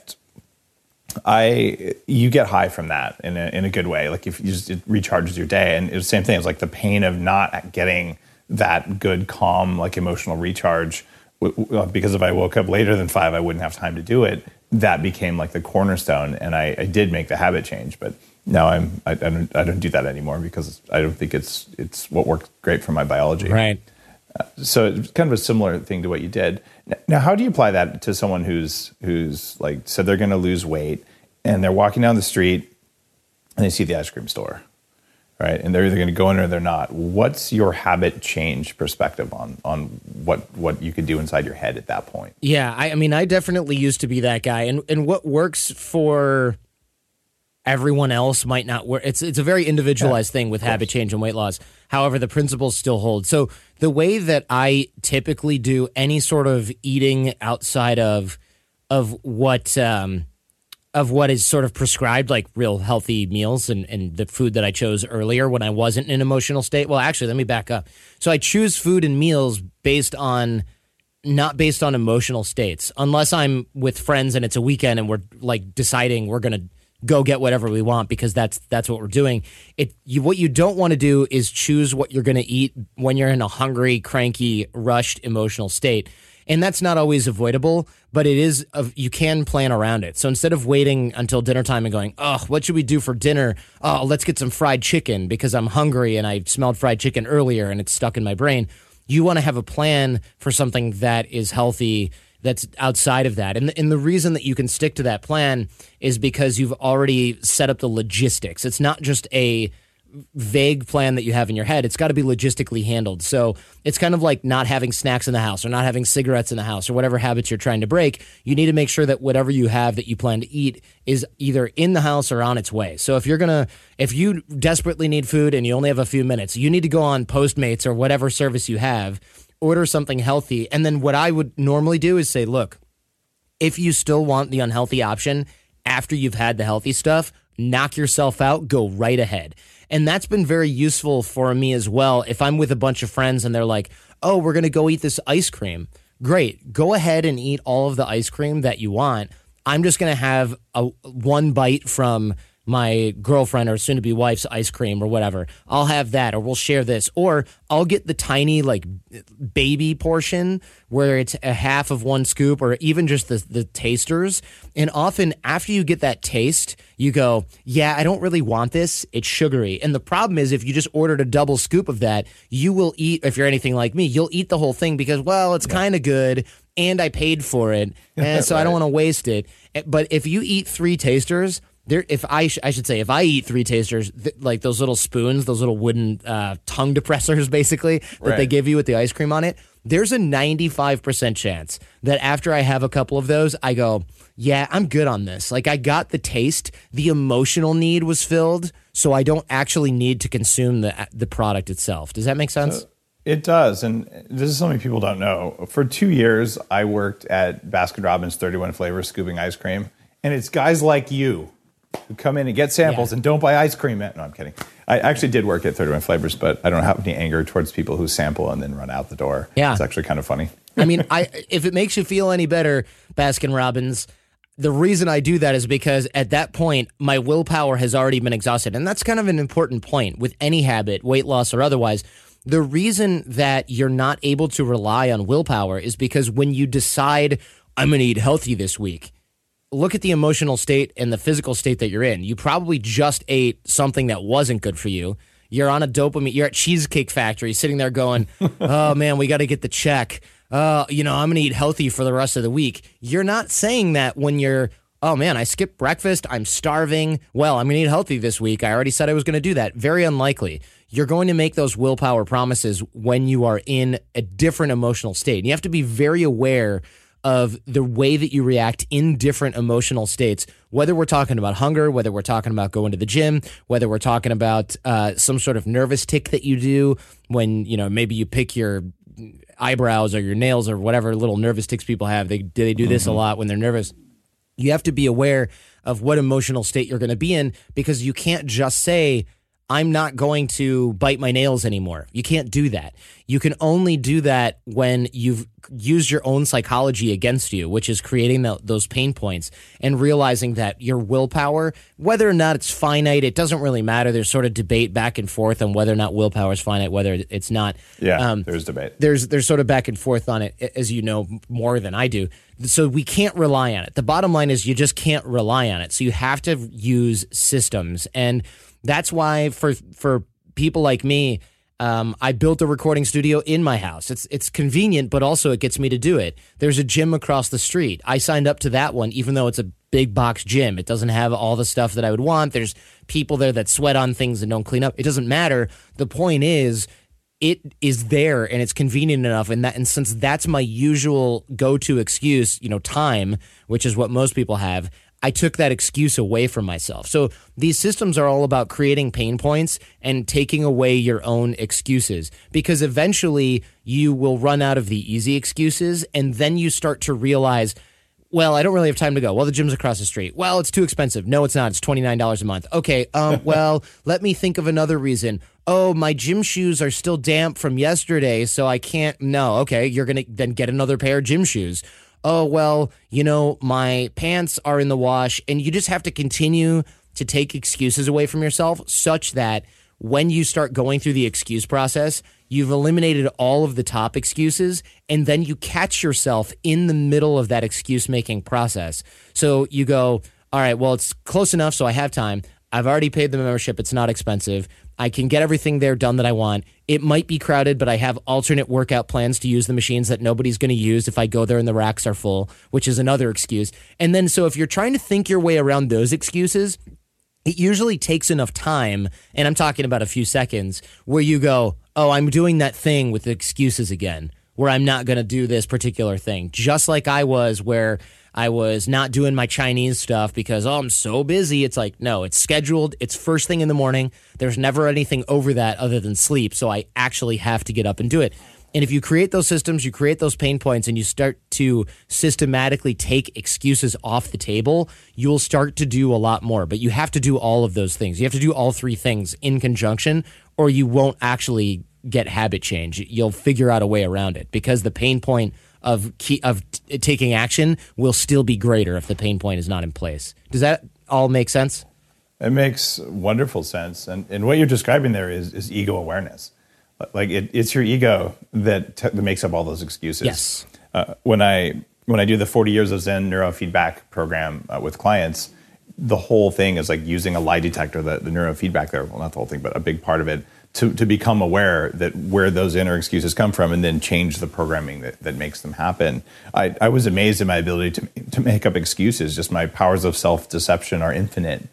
you get high from that in a good way. Like, if you it recharges your day, and it's the same thing. It's like the pain of not getting that good, calm, like emotional recharge, because if I woke up later than 5, I wouldn't have time to do it. That became like the cornerstone, and I did make the habit change, but now I don't do that anymore because I don't think it's what works great for my biology. Right. So it's kind of a similar thing to what you did. Now, how do you apply that to someone who's like said they're going to lose weight, and they're walking down the street and they see the ice cream store, right? And they're either going to go in or they're not. What's your habit change perspective on what you could do inside your head at that point? Yeah, I mean, I definitely used to be that guy, and what works for everyone else might not work. It's a very individualized thing with habit change and weight loss. However, the principles still hold. So the way that I typically do any sort of eating outside of what is sort of prescribed, like real healthy meals and the food that I chose earlier when I wasn't in an emotional state. Well, actually, let me back up. So I choose food and meals not based on emotional states, unless I'm with friends and it's a weekend and we're like deciding we're going to go get whatever we want because that's what we're doing. What you don't want to do is choose what you're going to eat when you're in a hungry, cranky, rushed emotional state. And that's not always avoidable, but it is. You can plan around it. So instead of waiting until dinner time and going, oh, what should we do for dinner? Oh, let's get some fried chicken because I'm hungry and I smelled fried chicken earlier and it's stuck in my brain. You want to have a plan for something that is healthy that's outside of that. And the reason that you can stick to that plan is because you've already set up the logistics. It's not just a vague plan that you have in your head. It's got to be logistically handled. So it's kind of like not having snacks in the house or not having cigarettes in the house or whatever habits you're trying to break. You need to make sure that whatever you have that you plan to eat is either in the house or on its way. So if you desperately need food and you only have a few minutes, you need to go on Postmates or whatever service you have, order something healthy. And then what I would normally do is say, look, if you still want the unhealthy option after you've had the healthy stuff, knock yourself out, go right ahead. And that's been very useful for me as well. If I'm with a bunch of friends and they're like, oh, we're going to go eat this ice cream. Great. Go ahead and eat all of the ice cream that you want. I'm just going to have one bite from my girlfriend or soon-to-be wife's ice cream or whatever. I'll have that, or we'll share this. Or I'll get the tiny, like, baby portion where it's a half of one scoop, or even just the tasters. And often after you get that taste, you go, yeah, I don't really want this. It's sugary. And the problem is if you just ordered a double scoop of that, you will eat, if you're anything like me, you'll eat the whole thing because, well, it's kind of good and I paid for it. And so I don't want to waste it. But if you eat 3 tasters, if I eat 3 tasters, like those little spoons, those little wooden tongue depressors, basically, that they give you with the ice cream on it, there's a 95% chance that after I have a couple of those, I go, yeah, I'm good on this. Like, I got the taste, the emotional need was filled, so I don't actually need to consume the product itself. Does that make sense? It does, and this is something people don't know. For 2 years, I worked at Baskin-Robbins 31 Flavors scooping ice cream, and it's guys like you who come in and get samples and don't buy ice cream. No, I'm kidding. I actually did work at 31 Flavors, but I don't have any anger towards people who sample and then run out the door. Yeah. It's actually kind of funny. I mean, if it makes you feel any better, Baskin-Robbins, the reason I do that is because at that point, my willpower has already been exhausted. And that's kind of an important point with any habit, weight loss or otherwise. The reason that you're not able to rely on willpower is because when you decide, I'm going to eat healthy this week, look at the emotional state and the physical state that you're in. You probably just ate something that wasn't good for you. You're on a dopamine. You're at Cheesecake Factory sitting there going, oh, man, we got to get the check. I'm going to eat healthy for the rest of the week. You're not saying that when you're, oh, man, I skipped breakfast. I'm starving. Well, I'm going to eat healthy this week. I already said I was going to do that. Very unlikely. You're going to make those willpower promises when you are in a different emotional state. And you have to be very aware of the way that you react in different emotional states, whether we're talking about hunger, whether we're talking about going to the gym, whether we're talking about some sort of nervous tick that you do when, maybe you pick your eyebrows or your nails or whatever little nervous ticks people have. They do this a lot when they're nervous. You have to be aware of what emotional state you're going to be in because you can't just say, I'm not going to bite my nails anymore. You can't do that. You can only do that when you've used your own psychology against you, which is creating those pain points and realizing that your willpower, whether or not it's finite, it doesn't really matter. There's sort of debate back and forth on whether or not willpower is finite, whether it's not. Yeah, there's debate. There's sort of back and forth on it, as you know more than I do. So we can't rely on it. The bottom line is you just can't rely on it. So you have to use systems. And that's why for people like me, I built a recording studio in my house. It's convenient, but also it gets me to do it. There's a gym across the street. I signed up to that one, even though it's a big box gym. It doesn't have all the stuff that I would want. There's people there that sweat on things and don't clean up. It doesn't matter. The point is, it is there and it's convenient enough. And since that's my usual go-to excuse, time, which is what most people have, I took that excuse away from myself. So these systems are all about creating pain points and taking away your own excuses, because eventually you will run out of the easy excuses and then you start to realize, well, I don't really have time to go. Well, the gym's across the street. Well, it's too expensive. No, it's not. It's $29 a month. Okay, well, let me think of another reason. Oh, my gym shoes are still damp from yesterday, so I can't. No, okay, you're going to then get another pair of gym shoes. Oh, well, my pants are in the wash, and you just have to continue to take excuses away from yourself such that when you start going through the excuse process, you've eliminated all of the top excuses, and then you catch yourself in the middle of that excuse-making process. So you go, all right, well, it's close enough, so I have time. I've already paid the membership. It's not expensive. I can get everything there done that I want. It might be crowded, but I have alternate workout plans to use the machines that nobody's going to use if I go there and the racks are full, which is another excuse. And then, so if you're trying to think your way around those excuses, it usually takes enough time, and I'm talking about a few seconds, where you go, oh, I'm doing that thing with the excuses again, where I'm not going to do this particular thing. Just like I was, where I was not doing my Chinese stuff because, oh, I'm so busy. It's like, no, it's scheduled. It's first thing in the morning. There's never anything over that other than sleep, so I actually have to get up and do it. And if you create those systems, you create those pain points, and you start to systematically take excuses off the table, you'll start to do a lot more. But you have to do all of those things. You have to do all three things in conjunction, or you won't actually get habit change. You'll figure out a way around it, because the pain point of taking action will still be greater if the pain point is not in place. Does that all make sense? It makes wonderful sense. And what you're describing there is ego awareness. Like it's your ego that makes up all those excuses. Yes. When I do the 40 years of Zen neurofeedback program with clients, the whole thing is like using a lie detector, the neurofeedback there. Well, not the whole thing, but a big part of it to become aware that where those inner excuses come from, and then change the programming that makes them happen. I was amazed at my ability to make up excuses. Just my powers of self-deception are infinite.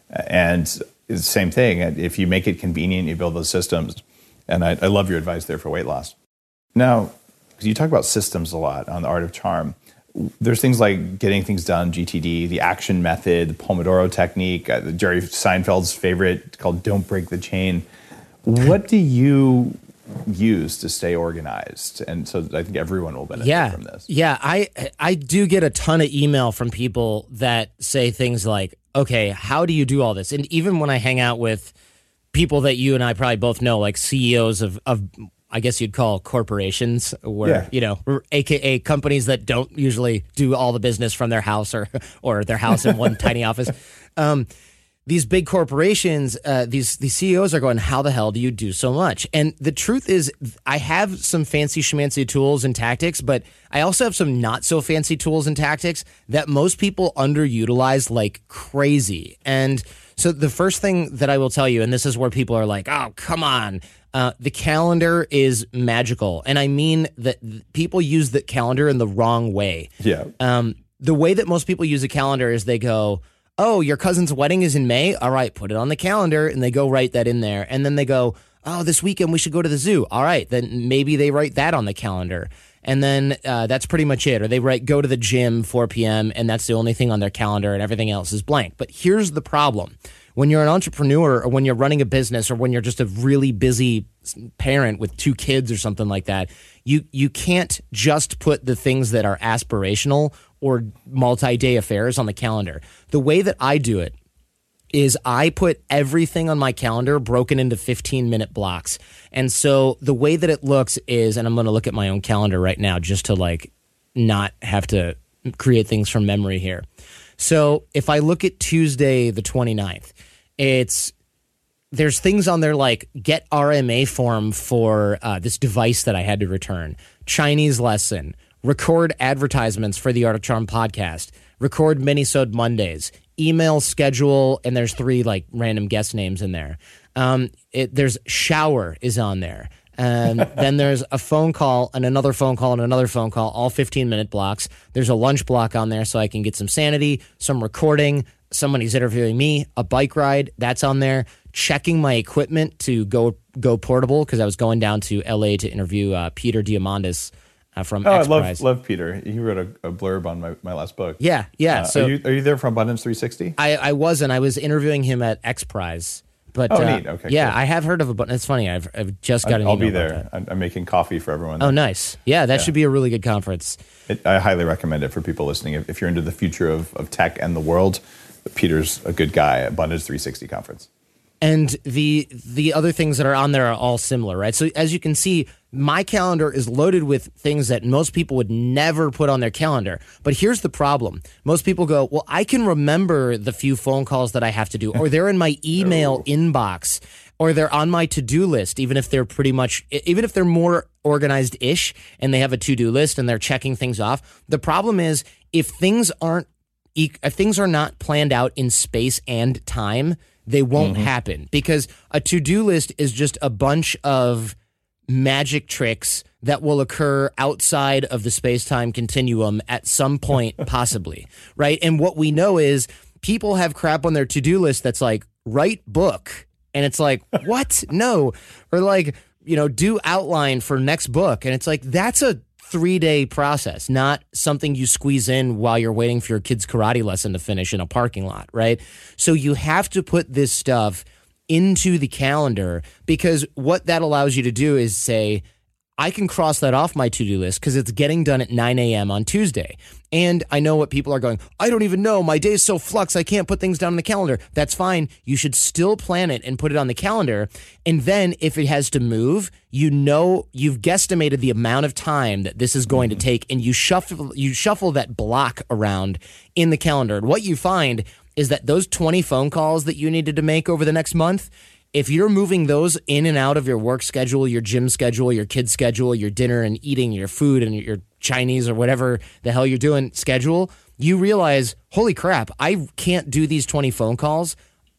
And it's the same thing. If you make it convenient, you build those systems. And I love your advice there for weight loss. Now, because you talk about systems a lot on The Art of Charm, there's things like getting things done, GTD, the action method, the Pomodoro technique, Jerry Seinfeld's favorite called Don't Break the Chain. What do you use to stay organized? And so I think everyone will benefit from this. Yeah, I do get a ton of email from people that say things like, okay, how do you do all this? And even when I hang out with people that you and I probably both know, like CEOs of I guess you'd call corporations, where, AKA companies that don't usually do all the business from their house or their house in one tiny office. These big corporations, these CEOs are going, how the hell do you do so much? And the truth is, I have some fancy schmancy tools and tactics, but I also have some not so fancy tools and tactics that most people underutilize like crazy. And so the first thing that I will tell you, and this is where people are like, oh, come on. The calendar is magical. And I mean that people use the calendar in the wrong way. Yeah. The way that most people use a calendar is they go, oh, your cousin's wedding is in May? All right, put it on the calendar. And they go write that in there. And then they go, oh, this weekend we should go to the zoo. All right, then maybe they write that on the calendar. And then that's pretty much it. Or they write, go to the gym, 4 p.m., and that's the only thing on their calendar, and everything else is blank. But here's the problem. When you're an entrepreneur, or when you're running a business, or when you're just a really busy parent with 2 kids or something like that, you can't just put the things that are aspirational or multi-day affairs on the calendar. The way that I do it is I put everything on my calendar broken into 15-minute blocks. And so the way that it looks is, and I'm going to look at my own calendar right now just to like not have to create things from memory here. So if I look at Tuesday the 29th, there's things on there like get RMA form for this device that I had to return, Chinese lesson, record advertisements for the Art of Charm podcast, record Minisode Mondays, email schedule, and there's 3 like random guest names in there. There's shower is on there. Then there's a phone call and another phone call and another phone call, all 15-minute blocks. There's a lunch block on there so I can get some sanity, some recording, somebody's interviewing me, a bike ride, that's on there. Checking my equipment to go portable, because I was going down to LA to interview Peter Diamandis from X Prize. I love Peter. He wrote a blurb on my last book. Yeah. So are you there for Abundance 360? I wasn't. I was interviewing him at X Prize. But neat. Okay. Yeah, cool. I have heard of Abundance. It's funny. I've just got an email. I'll be there. I'm making coffee for everyone. Oh, nice. Yeah, that should be a really good conference. I highly recommend it for people listening. If you're into the future of tech and the world, Peter's a good guy at Abundance 360 conference. And the other things that are on there are all similar, right? So as you can see, my calendar is loaded with things that most people would never put on their calendar. But here's the problem. Most people go, well, I can remember the few phone calls that I have to do, or they're in my email inbox, or they're on my to-do list, even if they're more organized-ish and they have a to-do list and they're checking things off. The problem is if things are not planned out in space and time, they won't happen, because a to-do list is just a bunch of magic tricks that will occur outside of the space-time continuum at some point, possibly, right? And what we know is people have crap on their to-do list that's like, write book. And it's like, what? No. Or like, do outline for next book. And it's like, that's a 3-day process, not something you squeeze in while you're waiting for your kid's karate lesson to finish in a parking lot, right? So you have to put this stuff into the calendar, because what that allows you to do is say, I can cross that off my to-do list because it's getting done at 9 a.m. on Tuesday. And I know what people are going, I don't even know. My day's so flux, I can't put things down on the calendar. That's fine. You should still plan it and put it on the calendar. And then if it has to move, you've guesstimated the amount of time that this is going to take, and you shuffle that block around in the calendar. And what you find is that those 20 phone calls that you needed to make over the next month, if you're moving those in and out of your work schedule, your gym schedule, your kid's schedule, your dinner and eating, your food and your Chinese or whatever the hell you're doing schedule, you realize, holy crap, I can't do these 20 phone calls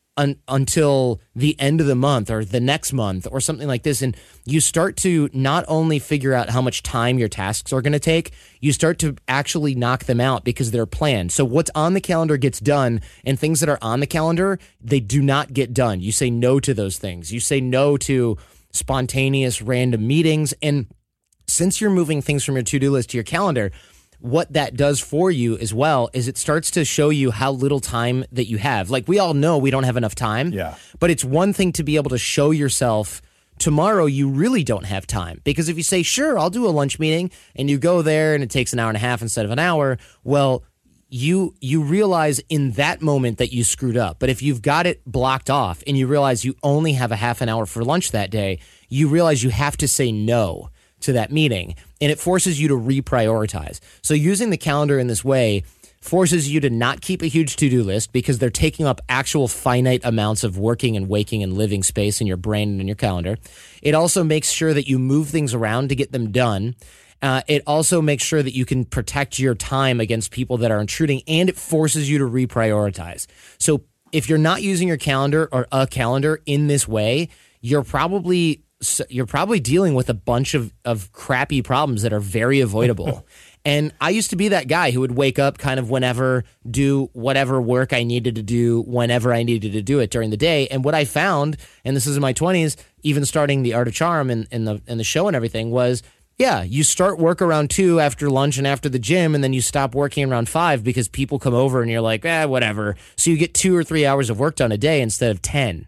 until the end of the month or the next month or something like this. And you start to not only figure out how much time your tasks are going to take, you start to actually knock them out because they're planned. So what's on the calendar gets done, and things that are on the calendar, they do not get done. You say no to those things. You say no to spontaneous random meetings. And since you're moving things from your to-do list to your calendar, what that does for you as well is it starts to show you how little time that you have. Like, we all know we don't have enough time, but it's one thing to be able to show yourself tomorrow you really don't have time. Because if you say, sure, I'll do a lunch meeting, and you go there and it takes an hour and a half instead of an hour, well, you realize in that moment that you screwed up. But if you've got it blocked off and you realize you only have a half an hour for lunch that day, you realize you have to say no to that meeting, and it forces you to reprioritize. So using the calendar in this way forces you to not keep a huge to-do list, because they're taking up actual finite amounts of working and waking and living space in your brain and in your calendar. It also makes sure that you move things around to get them done. It also makes sure that you can protect your time against people that are intruding, and it forces you to reprioritize. So if you're not using your calendar or a calendar in this way, you're probably dealing with a bunch of crappy problems that are very avoidable. And I used to be that guy who would wake up kind of whenever, do whatever work I needed to do whenever I needed to do it during the day. And what I found, and this is in my 20s, even starting the Art of Charm and the show and everything, was, you start work around 2 after lunch and after the gym, and then you stop working around 5 because people come over and you're like, whatever. So you get 2 or 3 hours of work done a day instead of 10.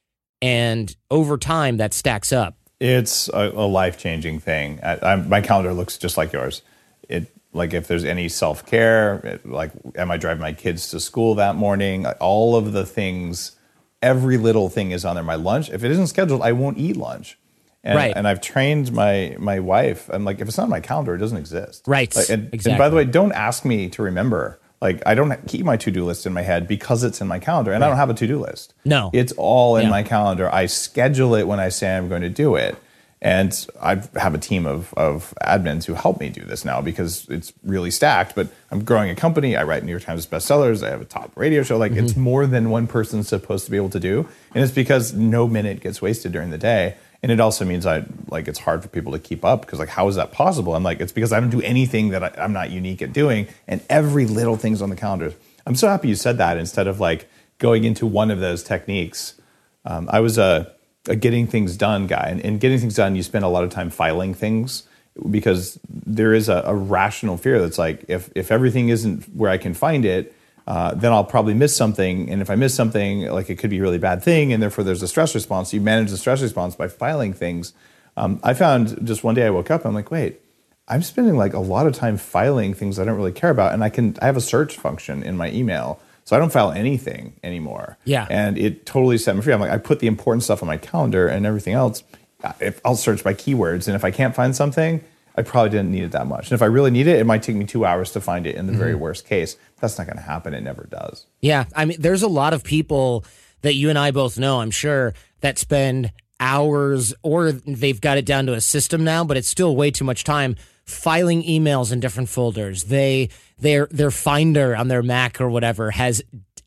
And over time, that stacks up. It's a life-changing thing. My calendar looks just like yours. Like, if there's any self-care, like, am I driving my kids to school that morning? All of the things, every little thing is on there. My lunch, if it isn't scheduled, I won't eat lunch. And I've trained my wife. I'm like, if it's not on my calendar, it doesn't exist. Right. Exactly. And by the way, don't ask me to remember. Like, I don't keep my to-do list in my head because it's in my calendar, and I don't have a to-do list. No. It's all in my calendar. I schedule it when I say I'm going to do it. And I have a team of admins who help me do this now because it's really stacked. But I'm growing a company. I write New York Times bestsellers. I have a top radio show. Like, it's more than one person's supposed to be able to do. And it's because no minute gets wasted during the day. And it also means it's hard for people to keep up, because, like, how is that possible? I'm like, it's because I don't do anything that I'm not unique at doing, and every little thing's on the calendar. I'm so happy you said that instead of like going into one of those techniques. I was a getting things done guy, and getting things done, you spend a lot of time filing things, because there is a rational fear that's like, if everything isn't where I can find it, then I'll probably miss something. And if I miss something, like, it could be a really bad thing, and therefore there's a stress response. You manage the stress response by filing things. I found just one day I woke up, I'm like, wait, I'm spending like a lot of time filing things I don't really care about. And I have a search function in my email, so I don't file anything anymore. Yeah. And it totally set me free. I'm like, I put the important stuff on my calendar, and everything else, I'll search by keywords. And if I can't find something, I probably didn't need it that much. And if I really need it, it might take me 2 hours to find it in the very worst case. That's not going to happen. It never does. Yeah. I mean, there's a lot of people that you and I both know, I'm sure, that spend hours, or they've got it down to a system now, but it's still way too much time filing emails in different folders. Their Finder on their Mac or whatever has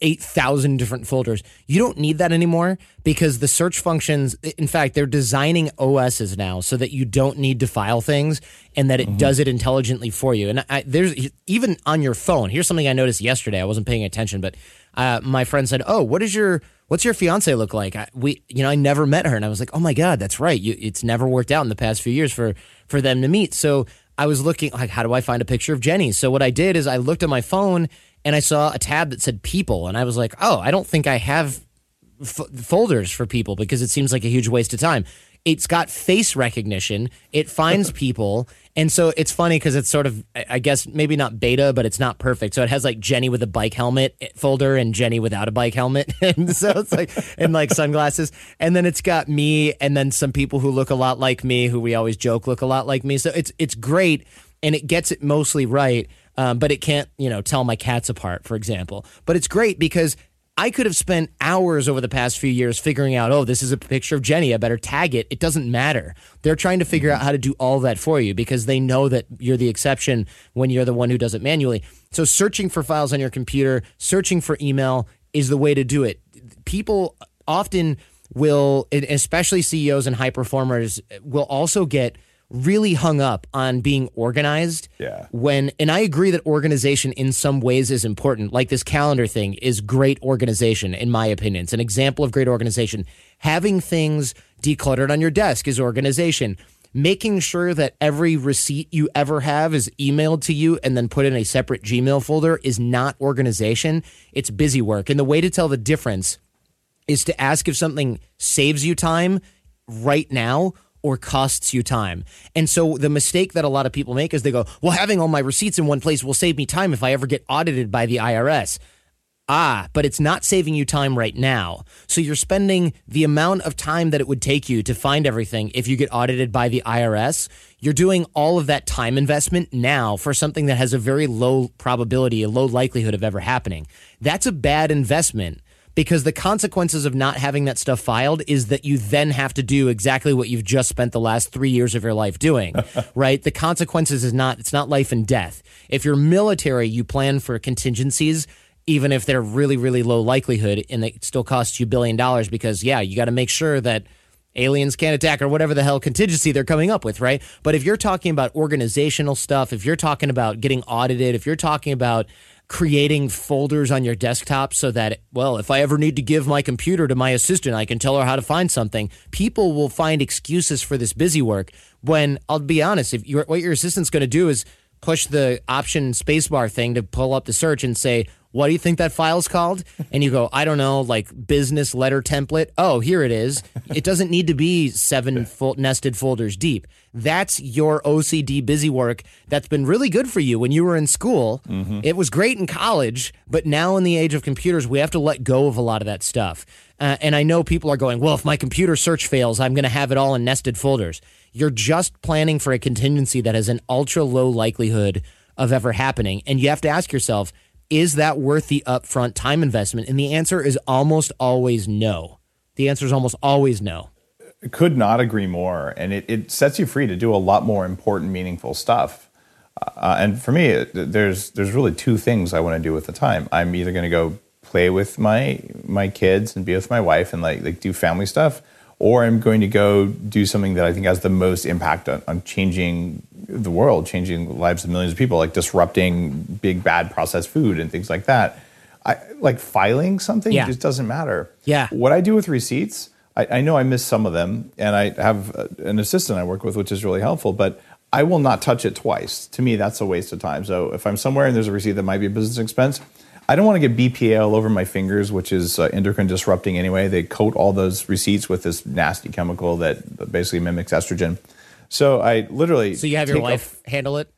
8,000 different folders. You don't need that anymore because the search functions, in fact, they're designing OSs now so that you don't need to file things and that it does it intelligently for you. And there's even on your phone. Here's something I noticed yesterday. I wasn't paying attention, but my friend said, "Oh, what's your fiance look like?" I never met her, and I was like, "Oh my God, that's right. It's never worked out in the past few years for them to meet." So I was looking like, how do I find a picture of Jenny? So what I did is I looked at my phone and I saw a tab that said people, and I was like, "Oh, I don't think I have folders for people because it seems like a huge waste of time." It's got face recognition. It finds people. And so it's funny because it's sort of, I guess, maybe not beta, but it's not perfect. So it has like Jenny with a bike helmet folder and Jenny without a bike helmet. And so it's like, and like sunglasses. And then it's got me and then some people who look a lot like me, who we always joke look a lot like me. So it's great and it gets it mostly right. But it can't, tell my cats apart, for example. But it's great because I could have spent hours over the past few years figuring out, oh, this is a picture of Jenny. I better tag it. It doesn't matter. They're trying to figure out how to do all that for you because they know that you're the exception when you're the one who does it manually. So searching for files on your computer, searching for email is the way to do it. People often will, especially CEOs and high performers, will also get really hung up on being organized. Yeah. And I agree that organization in some ways is important. Like this calendar thing is great organization, in my opinion. It's an example of great organization. Having things decluttered on your desk is organization. Making sure that every receipt you ever have is emailed to you and then put in a separate Gmail folder is not organization. It's busy work. And the way to tell the difference is to ask if something saves you time right now or costs you time. And so the mistake that a lot of people make is they go, well, having all my receipts in one place will save me time if I ever get audited by the IRS. But it's not saving you time right now. So you're spending the amount of time that it would take you to find everything if you get audited by the IRS. You're doing all of that time investment now for something that has a very low probability, a low likelihood of ever happening. That's a bad investment. Because the consequences of not having that stuff filed is that you then have to do exactly what you've just spent the last 3 years of your life doing, right? The consequences it's not life and death. If you're military, you plan for contingencies, even if they're really, really low likelihood, and it still costs you $1 billion because, you got to make sure that aliens can't attack or whatever the hell contingency they're coming up with, right? But if you're talking about organizational stuff, if you're talking about getting audited, if you're talking about creating folders on your desktop so that, if I ever need to give my computer to my assistant, I can tell her how to find something. People will find excuses for this busy work when, I'll be honest, what your assistant's going to do is push the option spacebar thing to pull up the search and say, what do you think that file's called? And you go, I don't know, like business letter template. Oh, here it is. It doesn't need to be 7 nested folders deep. That's your OCD busy work that's been really good for you when you were in school. Mm-hmm. It was great in college, but now in the age of computers, we have to let go of a lot of that stuff. And I know people are going, well, if my computer search fails, I'm going to have it all in nested folders. You're just planning for a contingency that has an ultra low likelihood of ever happening. And you have to ask yourself, is that worth the upfront time investment? And the answer is almost always no. The answer is almost always no. Could not agree more. And it sets you free to do a lot more important, meaningful stuff. And for me, there's really 2 things I want to do with the time. I'm either going to go play with my kids and be with my wife and like do family stuff, or I'm going to go do something that I think has the most impact on changing the world, changing the lives of millions of people, like disrupting big, bad processed food and things like that. Like filing something just doesn't matter. Yeah. What I do with receipts, I know I miss some of them, and I have an assistant I work with, which is really helpful, but I will not touch it twice. To me, that's a waste of time. So if I'm somewhere and there's a receipt that might be a business expense, I don't want to get BPA all over my fingers, which is endocrine disrupting anyway. They coat all those receipts with this nasty chemical that basically mimics estrogen. So I literally... So you have your wife handle it?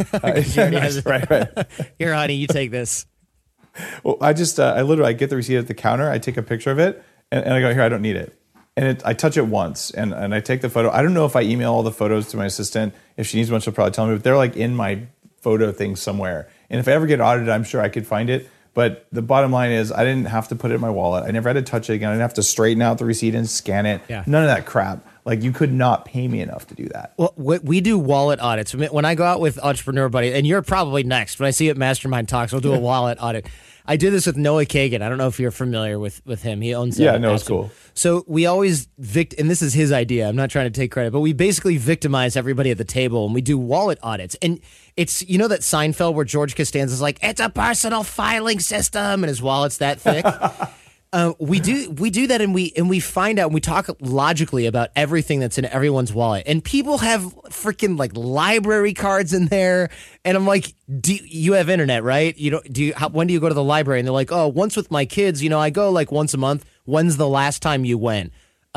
Right. Here, honey, you take this. Well, I literally get the receipt at the counter, I take a picture of it, and I go, here, I don't need it. And I touch it once, and I take the photo. I don't know if I email all the photos to my assistant. If she needs one, she'll probably tell me, but they're like in my photo thing somewhere. And if I ever get audited, I'm sure I could find it. But the bottom line is I didn't have to put it in my wallet. I never had to touch it again. I didn't have to straighten out the receipt and scan it. Yeah. None of that crap. Like, you could not pay me enough to do that. Well, we do wallet audits. When I go out with Entrepreneur Buddy, and you're probably next, when I see you at Mastermind Talks, we'll do a wallet audit. I did this with Noah Kagan. I don't know if you're familiar with him. He owns Noah's cool. So we always and this is his idea. I'm not trying to take credit, but we basically victimize everybody at the table, and we do wallet audits. And it's, you know, that Seinfeld where George Costanza's like, it's a personal filing system, and his wallet's that thick. We do that, and we find out, and we talk logically about everything that's in everyone's wallet, and people have freaking like library cards in there, and I'm like, you have internet, right? When do you go to the library? And they're like, oh, once with my kids, I go like once a month. When's the last time you went?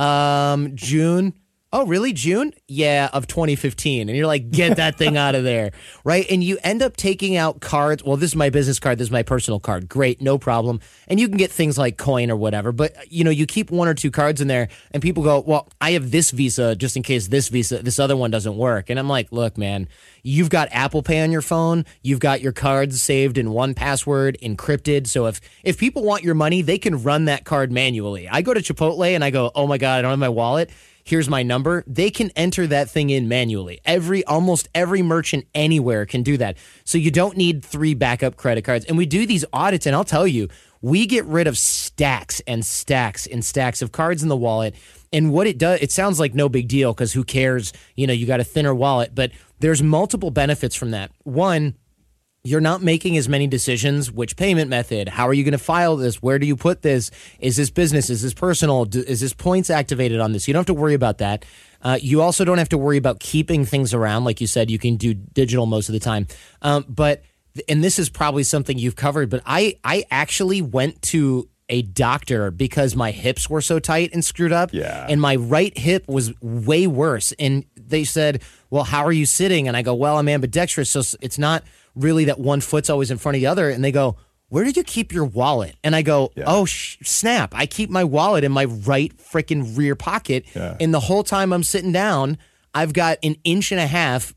June. Oh, really? June? Yeah, of 2015. And you're like, get that thing out of there, right? And you end up taking out cards. Well, this is my business card. This is my personal card. Great, no problem. And you can get things like coin or whatever. But, you keep one or two cards in there, and people go, well, I have this Visa just in case this other one doesn't work. And I'm like, look, man, you've got Apple Pay on your phone. You've got your cards saved in 1Password, encrypted. So if people want your money, they can run that card manually. I go to Chipotle and I go, oh my God, I don't have my wallet. Here's my number. They can enter that thing in manually. Almost every merchant anywhere can do that. So you don't need 3 backup credit cards. And we do these audits, and I'll tell you, we get rid of stacks and stacks and stacks of cards in the wallet. And what it does, it sounds like no big deal because who cares? You got a thinner wallet, but there's multiple benefits from that. One, you're not making as many decisions. Which payment method? How are you going to file this? Where do you put this? Is this business? Is this personal? Is this points activated on this? You don't have to worry about that. You also don't have to worry about keeping things around. Like you said, you can do digital most of the time. And this is probably something you've covered, but I actually went to a doctor because my hips were so tight and screwed up. Yeah. And my right hip was way worse. And they said, well, how are you sitting? And I go, well, I'm ambidextrous, so it's not really that one foot's always in front of the other. And they go, where did you keep your wallet? And I go, oh, snap. I keep my wallet in my right freaking rear pocket. Yeah. And the whole time I'm sitting down, I've got an 1.5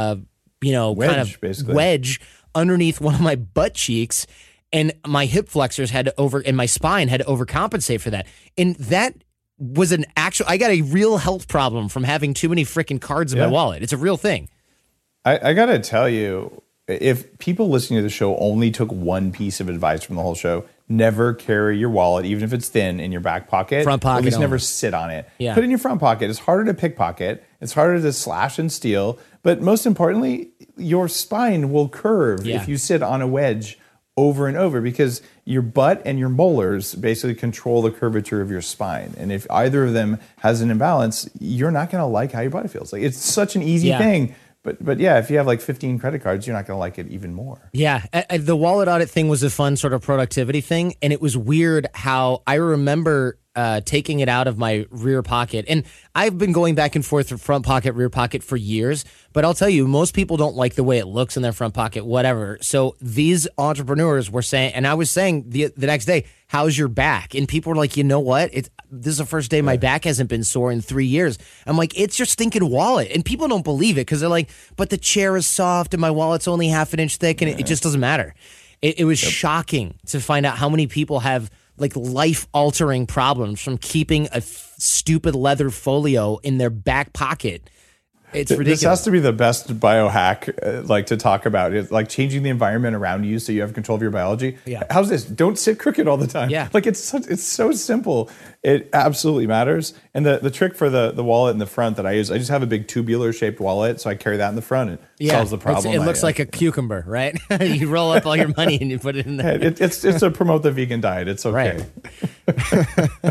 inch, wedge underneath one of my butt cheeks. And my hip flexors and my spine had to overcompensate for that. And that was I got a real health problem from having too many freaking cards in my wallet. It's a real thing. I got to tell you, if people listening to the show only took one piece of advice from the whole show, never carry your wallet, even if it's thin, in your back pocket. Front pocket. Or at least only. Never sit on it. Yeah. Put it in your front pocket. It's harder to pickpocket. It's harder to slash and steal. But most importantly, your spine will curve if you sit on a wedge over and over, because your butt and your molars basically control the curvature of your spine. And if either of them has an imbalance, you're not going to like how your body feels. Like, it's such an easy thing. But yeah, if you have like 15 credit cards, you're not going to like it even more. Yeah. The wallet audit thing was a fun sort of productivity thing. And it was weird how I remember taking it out of my rear pocket. And I've been going back and forth from front pocket, rear pocket for years. But I'll tell you, most people don't like the way it looks in their front pocket, whatever. So these entrepreneurs were saying, and I was saying the next day, how's your back? And people were like, you know what? This is the first day my back hasn't been sore in 3 years. I'm like, it's your stinking wallet. And people don't believe it because they're like, but the chair is soft and my wallet's only 1/2 inch thick, and it just doesn't matter. It was shocking to find out how many people have like life-altering problems from keeping a stupid leather folio in their back pocket. It's ridiculous. This has to be the best biohack, to talk about. It's like changing the environment around you so you have control of your biology. Yeah. How's this? Don't sit crooked all the time. Yeah. Like, it's so simple. It absolutely matters. And the trick for the wallet in the front that I use, I just have a big tubular shaped wallet, so I carry that in the front. It solves the problem. It looks like a cucumber, right? You roll up all your money and you put it in there. It's to promote the vegan diet. It's okay. Right.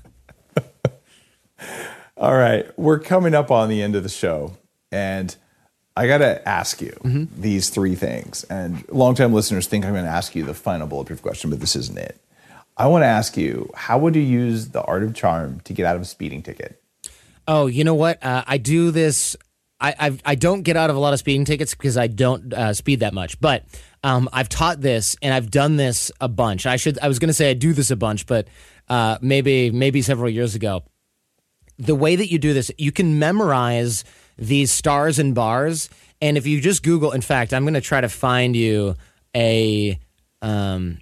All right, we're coming up on the end of the show, and I got to ask you these 3 things. And longtime listeners think I'm going to ask you the final bulletproof question, but this isn't it. I want to ask you, how would you use the art of charm to get out of a speeding ticket? Oh, you know what? I do this. I don't get out of a lot of speeding tickets because I don't speed that much. But I've taught this, and I've done this a bunch. I was going to say I do this a bunch, but maybe several years ago. The way that you do this, you can memorize these stars and bars. And if you just Google, in fact, I'm going to try to find you a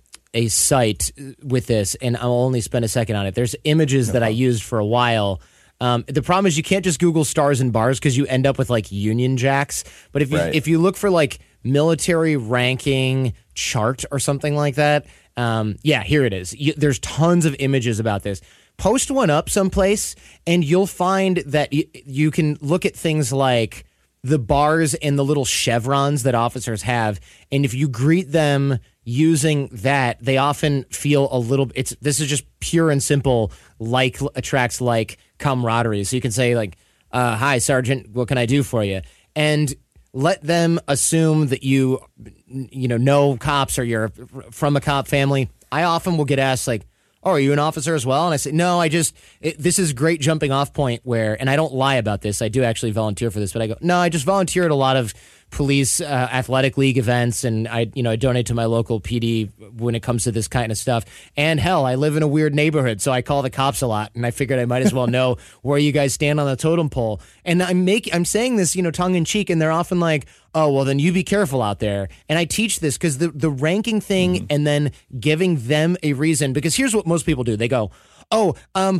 site with this, and I'll only spend a second on it. There's images that I used for a while The problem is you can't just Google stars and bars because you end up with like Union Jacks. But if you look for like military ranking chart or something like that, here it is. There's tons of images about this. Post one up someplace and you'll find that you can look at things like the bars and the little chevrons that officers have. And if you greet them using that, they often feel a little, this is just pure and simple, like attracts like camaraderie. So you can say like, hi, Sergeant, what can I do for you? And let them assume that you know cops or you're from a cop family. I often will get asked like, oh, are you an officer as well? And I say, no, this is great jumping off point where, and I don't lie about this. I do actually volunteer for this, but I go, no, I just volunteer at a lot of police athletic league events, and I donate to my local PD when it comes to this kind of stuff. And hell, I live in a weird neighborhood, so I call the cops a lot, and I figured I might as well know where you guys stand on the totem pole. And I'm saying this, tongue in cheek, and they're often like, oh, well, then you be careful out there. And I teach this because the ranking thing and then giving them a reason, because here's what most people do. They go, oh,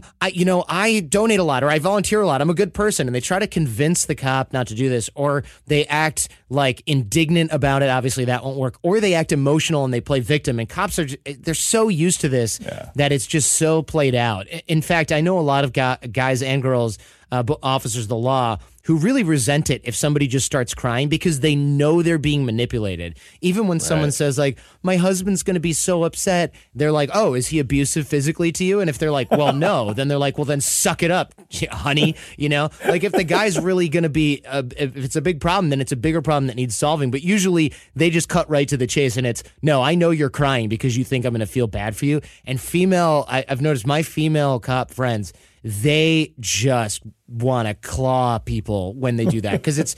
I donate a lot or I volunteer a lot. I'm a good person. And they try to convince the cop not to do this, or they act like indignant about it. Obviously that won't work. Or they act emotional and they play victim. And cops they're so used to this that it's just so played out. In fact, I know a lot of guys and girls, officers of the law, who really resent it if somebody just starts crying because they know they're being manipulated. Even when someone says like, my husband's going to be so upset, they're like, oh, is he abusive physically to you? And if they're like, well, no, then they're like, well, then suck it up, honey. Like if the guy's really going to be, if it's a big problem, then it's a bigger problem that needs solving. But usually they just cut right to the chase and it's, no, I know you're crying because you think I'm going to feel bad for you. And I've noticed my female cop friends, they just want to claw people when they do that because it's,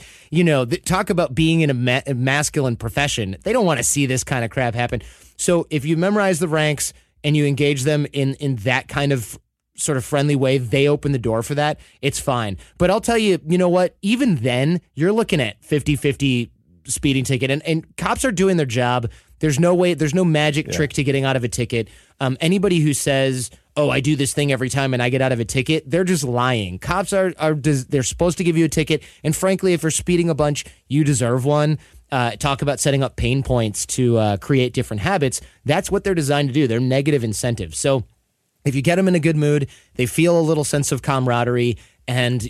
talk about being in a masculine profession. They don't want to see this kind of crap happen. So if you memorize the ranks and you engage them in that kind of sort of friendly way, they open the door for that. It's fine. But I'll tell you, you know what? Even then, you're looking at 50-50 speeding ticket and cops are doing their job. There's no magic trick to getting out of a ticket. Anybody who says, oh, I do this thing every time and I get out of a ticket, they're just lying. Cops they're supposed to give you a ticket. And frankly, if you're speeding a bunch, you deserve one. Talk about setting up pain points to create different habits. That's what they're designed to do. They're negative incentives. So if you get them in a good mood, they feel a little sense of camaraderie, and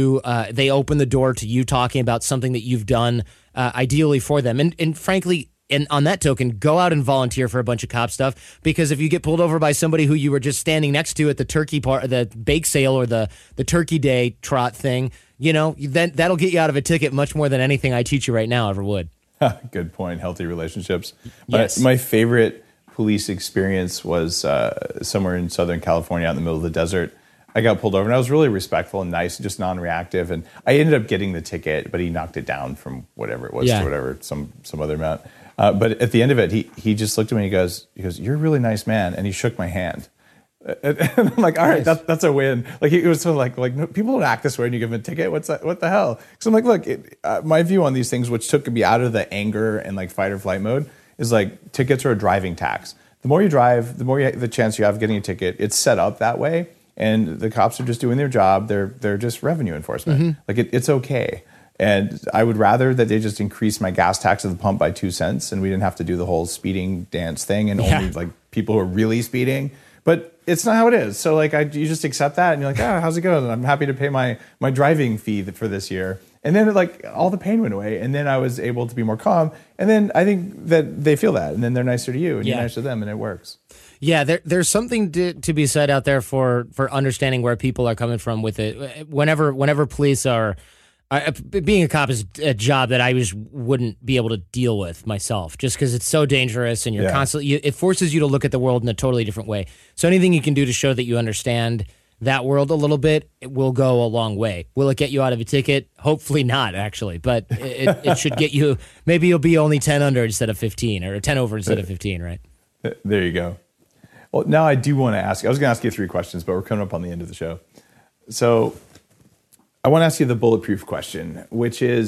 they open the door to you talking about something that you've done ideally for them. And frankly, and on that token, go out and volunteer for a bunch of cop stuff, because if you get pulled over by somebody who you were just standing next to at the the bake sale or the turkey day trot thing, then that'll get you out of a ticket much more than anything I teach you right now ever would. Good point. Healthy relationships. Yes. My favorite police experience was somewhere in Southern California out in the middle of the desert. I got pulled over and I was really respectful and nice, just non-reactive. And I ended up getting the ticket, but he knocked it down from whatever it was to whatever, some other amount. But at the end of it, he just looked at me and he goes, you're a really nice man. And he shook my hand. And I'm like, all right, that's a win. Like it was sort of like no, people don't act this way when you give them a ticket. What's that? What the hell? Because I'm like, look, my view on these things, which took me out of the anger and like fight or flight mode, is like tickets are a driving tax. The more you drive, the more the chance you have of getting a ticket. It's set up that way, and the cops are just doing their job. They're just revenue enforcement. Mm-hmm. Like it's okay. And I would rather that they just increase my gas tax at the pump by 2 cents, and we didn't have to do the whole speeding dance thing and only like people who are really speeding. But it's not how it is. So like you just accept that, and you're like, how's it going? And I'm happy to pay my driving fee for this year. And then like all the pain went away, and then I was able to be more calm. And then I think that they feel that, and then they're nicer to you, and you're nicer to them, and it works. Yeah, there's something to be said out there for understanding where people are coming from with it. Whenever police are. Being a cop is a job that I just wouldn't be able to deal with myself, just because it's so dangerous and you're constantly. It forces you to look at the world in a totally different way. So anything you can do to show that you understand that world a little bit, it will go a long way. Will it get you out of a ticket? Hopefully not, actually, but it should get you. Maybe you'll be only 10 under instead of 15, or 10 over instead of 15, right? There you go. Well, now I do want to ask. I was going to ask you 3 questions, but we're coming up on the end of the show. So I want to ask you the bulletproof question, which is,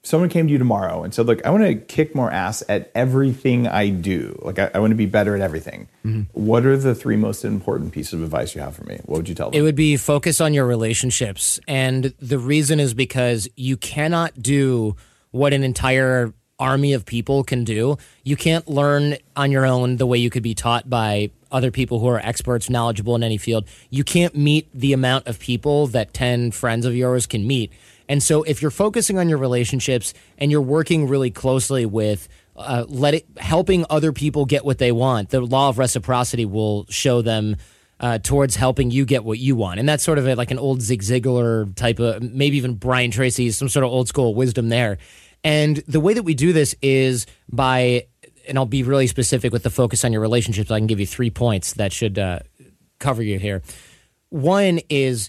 someone came to you tomorrow and said, look, I want to kick more ass at everything I do. Like I want to be better at everything. What are the 3 most important pieces of advice you have for me? What would you tell them? It would be focus on your relationships. And the reason is because you cannot do what an entire army of people can do. You can't learn on your own the way you could be taught by other people who are experts, knowledgeable in any field. You can't meet the amount of people that 10 friends of yours can meet. And so if you're focusing on your relationships and you're working really closely with helping other people get what they want, the law of reciprocity will show them towards helping you get what you want. And that's sort of like an old Zig Ziglar type of, maybe even Brian Tracy, some sort of old school wisdom there. And the way that we do this is by, and I'll be really specific with the focus on your relationships. I can give you 3 points that should cover you here. One is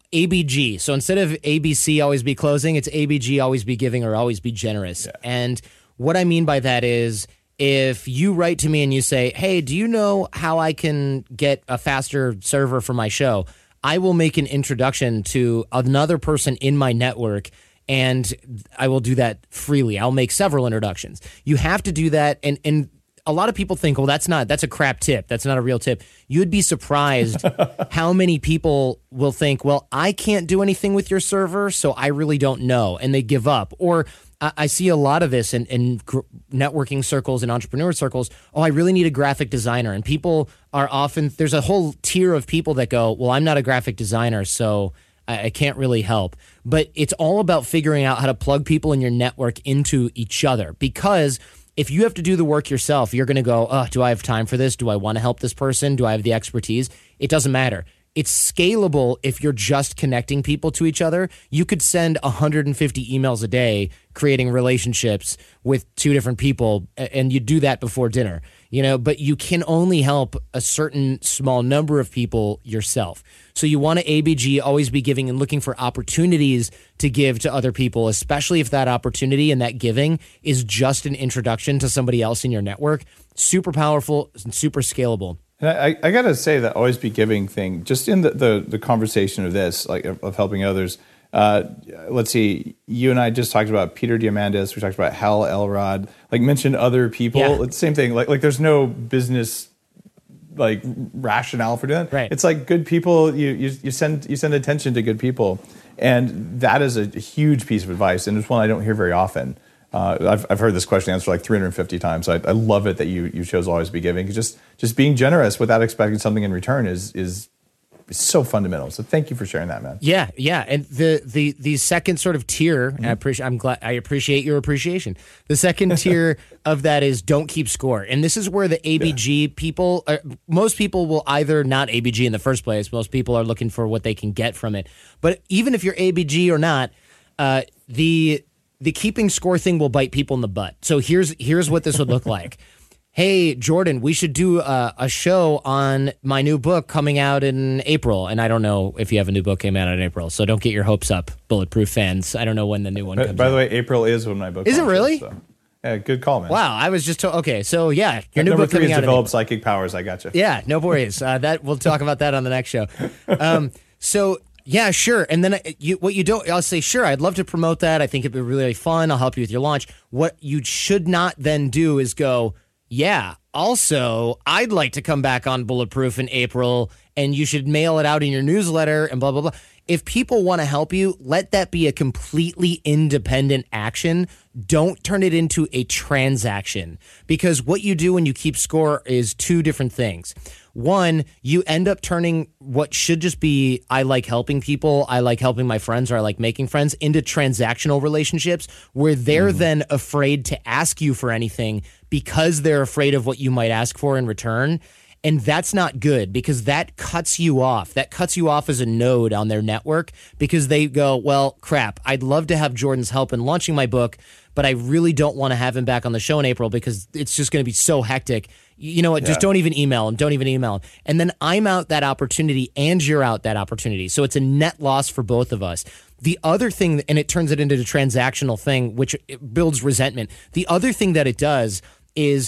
ABG. So instead of ABC, always be closing, it's ABG, always be giving, or always be generous. Yeah. And what I mean by that is if you write to me and you say, hey, do you know how I can get a faster server for my show? I will make an introduction to another person in my network, and I will do that freely. I'll make several introductions. You have to do that, and a lot of people think, well, that's a crap tip. That's not a real tip. You'd be surprised how many people will think, well, I can't do anything with your server, so I really don't know, and they give up. Or I see a lot of this in networking circles and entrepreneur circles. Oh, I really need a graphic designer. And people are often, there's a whole tier of people that go, well, I'm not a graphic designer, so I can't really help. But it's all about figuring out how to plug people in your network into each other. Because if you have to do the work yourself, you're going to go, oh, do I have time for this? Do I want to help this person? Do I have the expertise? It doesn't matter. It's scalable if you're just connecting people to each other. You could send 150 emails a day creating relationships with 2 different people, and you do that before dinner, but you can only help a certain small number of people yourself. So you want to ABG, always be giving and looking for opportunities to give to other people, especially if that opportunity and that giving is just an introduction to somebody else in your network. Super powerful and super scalable. And I got to say that always be giving thing, just in the conversation of this, like of helping others. Let's see, you and I just talked about Peter Diamandis. We talked about Hal Elrod, like mentioned other people. Yeah. It's the same thing. Like there's no business like rationale for doing it. Right. It's like good people. You send attention to good people, and that is a huge piece of advice, and it's one I don't hear very often. I've heard this question answered like 350 times. So I love it that you chose always be giving. Just being generous without expecting something in return is so fundamental. So thank you for sharing that, man. Yeah. And the second sort of tier, and I appreciate your appreciation. The second tier of that is don't keep score. And this is where the ABG people, most people will either not ABG in the first place. Most people are looking for what they can get from it. But even if you're ABG or not, the keeping score thing will bite people in the butt. So here's what this would look like. Hey, Jordan, we should do a show on my new book coming out in April. And I don't know if you have a new book came out in April, so don't get your hopes up, Bulletproof fans. I don't know when the new one comes out. By the way, April is when my book is launches, it really? So. Yeah, good call, man. Wow, I was just okay. So yeah, your new number book 3 coming is out. Develop Psychic Powers. I got you. Yeah, no worries. That we'll talk about that on the next show. So. Yeah, sure. And then I'll say, sure, I'd love to promote that. I think it'd be really fun. I'll help you with your launch. What you should not then do is go, yeah, also, I'd like to come back on Bulletproof in April, and you should mail it out in your newsletter and blah, blah, blah. If people want to help you, let that be a completely independent action. Don't turn it into a transaction, because what you do when you keep score is 2 different things. One, you end up turning what should just be, I like helping people, I like helping my friends, or I like making friends, into transactional relationships where they're then afraid to ask you for anything because they're afraid of what you might ask for in return. And that's not good, because that cuts you off. That cuts you off as a node on their network, because they go, well, crap, I'd love to have Jordan's help in launching my book, but I really don't want to have him back on the show in April because it's just going to be so hectic. You know what? Just don't even email him. Don't even email him. And then I'm out that opportunity and you're out that opportunity. So it's a net loss for both of us. The other thing, and it turns it into a transactional thing, which it builds resentment. The other thing that it does is,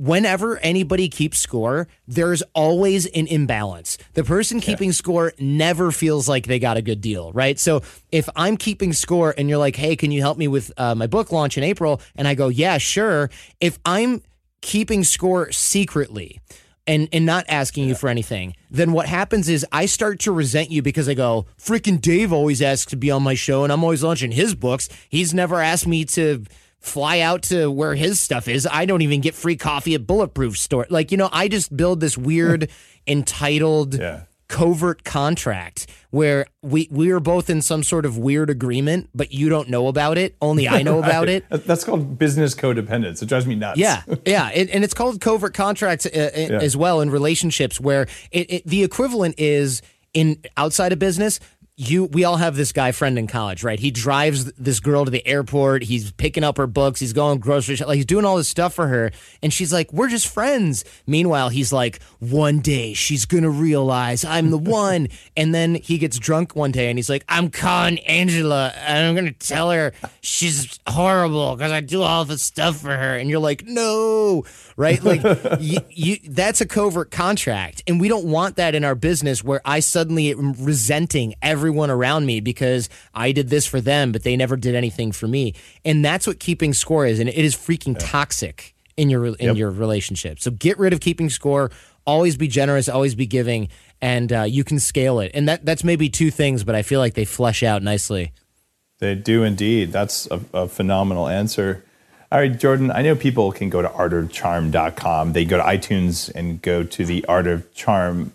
whenever anybody keeps score, there's always an imbalance. The person keeping score never feels like they got a good deal, right? So if I'm keeping score and you're like, hey, can you help me with my book launch in April? And I go, yeah, sure. If I'm keeping score secretly and not asking you for anything, then what happens is I start to resent you because I go, freaking Dave always asks to be on my show and I'm always launching his books. He's never asked me to fly out to where his stuff is. I don't even get free coffee at Bulletproof store. Like, I just build this weird entitled covert contract where we are both in some sort of weird agreement, but you don't know about it. Only I know about it. That's called business codependence. It drives me nuts. Yeah. And it's called covert contracts as well in relationships where the equivalent is in outside of business. We all have this guy friend in college, right? He drives this girl to the airport. He's picking up her books. He's going grocery shop. Like, he's doing all this stuff for her. And she's like, we're just friends. Meanwhile, he's like, one day she's going to realize I'm the one. And then he gets drunk one day and he's like, I'm calling Angela and I'm going to tell her she's horrible because I do all this stuff for her. And you're like, no, right? Like, that's a covert contract. And we don't want that in our business where I suddenly am resenting everyone around me because I did this for them, but they never did anything for me. And that's what keeping score is. And it is freaking toxic in your relationship. So get rid of keeping score. Always be generous, always be giving, and you can scale it. And that's maybe two things, but I feel like they flesh out nicely. They do indeed. That's a phenomenal answer. All right, Jordan, I know people can go to artofcharm.com. They go to iTunes and go to the Art of Charm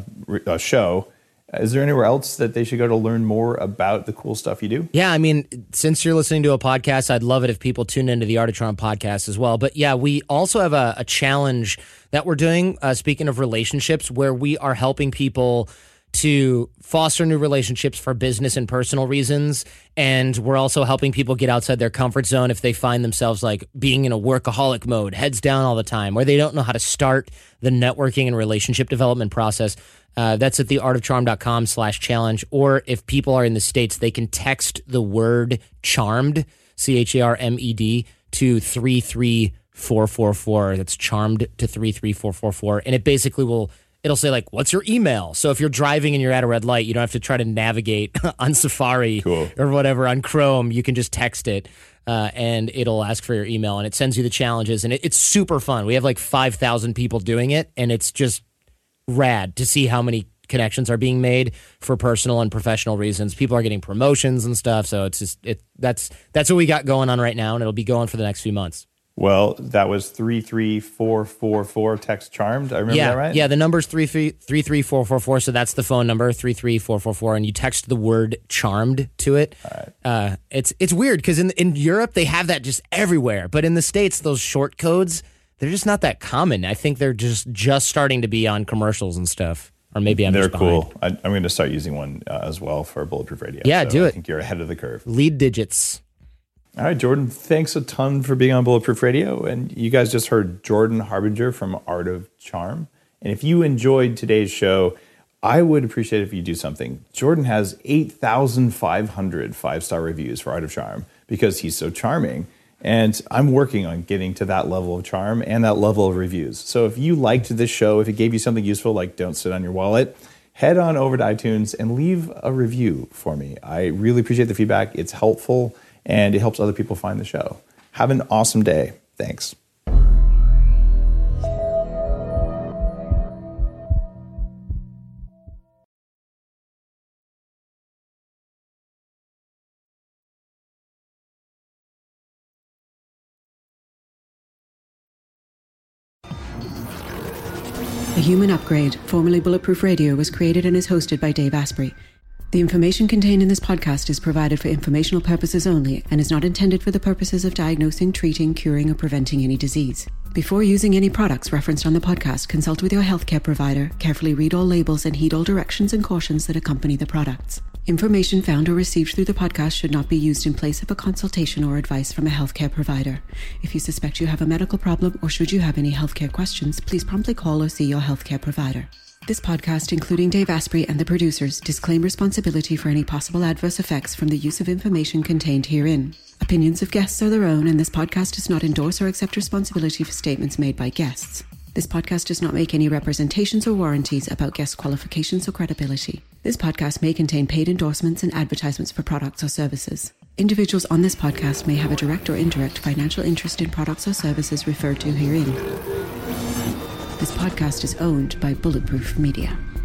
show. Is there anywhere else that they should go to learn more about the cool stuff you do? Yeah, I mean, since you're listening to a podcast, I'd love it if people tune into the Art of Charm podcast as well. But yeah, we also have a challenge that we're doing, speaking of relationships, where we are helping people to foster new relationships for business and personal reasons. And we're also helping people get outside their comfort zone if they find themselves like being in a workaholic mode, heads down all the time, or they don't know how to start the networking and relationship development process. That's at theartofcharm.com/challenge. Or if people are in the States, they can text the word charmed, CHARMED, to 33444. That's charmed to 33444. And it basically it'll say like, what's your email? So if you're driving and you're at a red light, you don't have to try to navigate on Safari or whatever on Chrome. You can just text it and it'll ask for your email and it sends you the challenges. And it's super fun. We have like 5,000 people doing it. And it's just rad to see how many connections are being made for personal and professional reasons. People are getting promotions and stuff. So it's just, that's what we got going on right now. And it'll be going for the next few months. Well, that was 33444 text charmed. I remember that right? Yeah, the number's 33444. So that's the phone number, 33444. And you text the word charmed to it. All right. It's weird because in Europe, they have that just everywhere. But in the States, those short codes, they're just not that common. I think they're just starting to be on commercials and stuff. Or maybe they're just behind. cool. I'm going to start using one as well for Bulletproof Radio. Yeah, do it. I think you're ahead of the curve. Lead digits. All right, Jordan, thanks a ton for being on Bulletproof Radio. And you guys just heard Jordan Harbinger from Art of Charm. And if you enjoyed today's show, I would appreciate it if you do something. Jordan has 8,500 five-star reviews for Art of Charm because he's so charming. And I'm working on getting to that level of charm and that level of reviews. So if you liked this show, if it gave you something useful, like don't sit on your wallet, head on over to iTunes and leave a review for me. I really appreciate the feedback. It's helpful. And it helps other people find the show. Have an awesome day. Thanks. The Human Upgrade, formerly Bulletproof Radio, was created and is hosted by Dave Asprey. The information contained in this podcast is provided for informational purposes only and is not intended for the purposes of diagnosing, treating, curing, or preventing any disease. Before using any products referenced on the podcast, consult with your healthcare provider, carefully read all labels, and heed all directions and cautions that accompany the products. Information found or received through the podcast should not be used in place of a consultation or advice from a healthcare provider. If you suspect you have a medical problem or should you have any healthcare questions, please promptly call or see your healthcare provider. This podcast, including Dave Asprey and the producers, disclaim responsibility for any possible adverse effects from the use of information contained herein. Opinions of guests are their own, and this podcast does not endorse or accept responsibility for statements made by guests. This podcast does not make any representations or warranties about guest qualifications or credibility. This podcast may contain paid endorsements and advertisements for products or services. Individuals on this podcast may have a direct or indirect financial interest in products or services referred to herein. This podcast is owned by Bulletproof Media.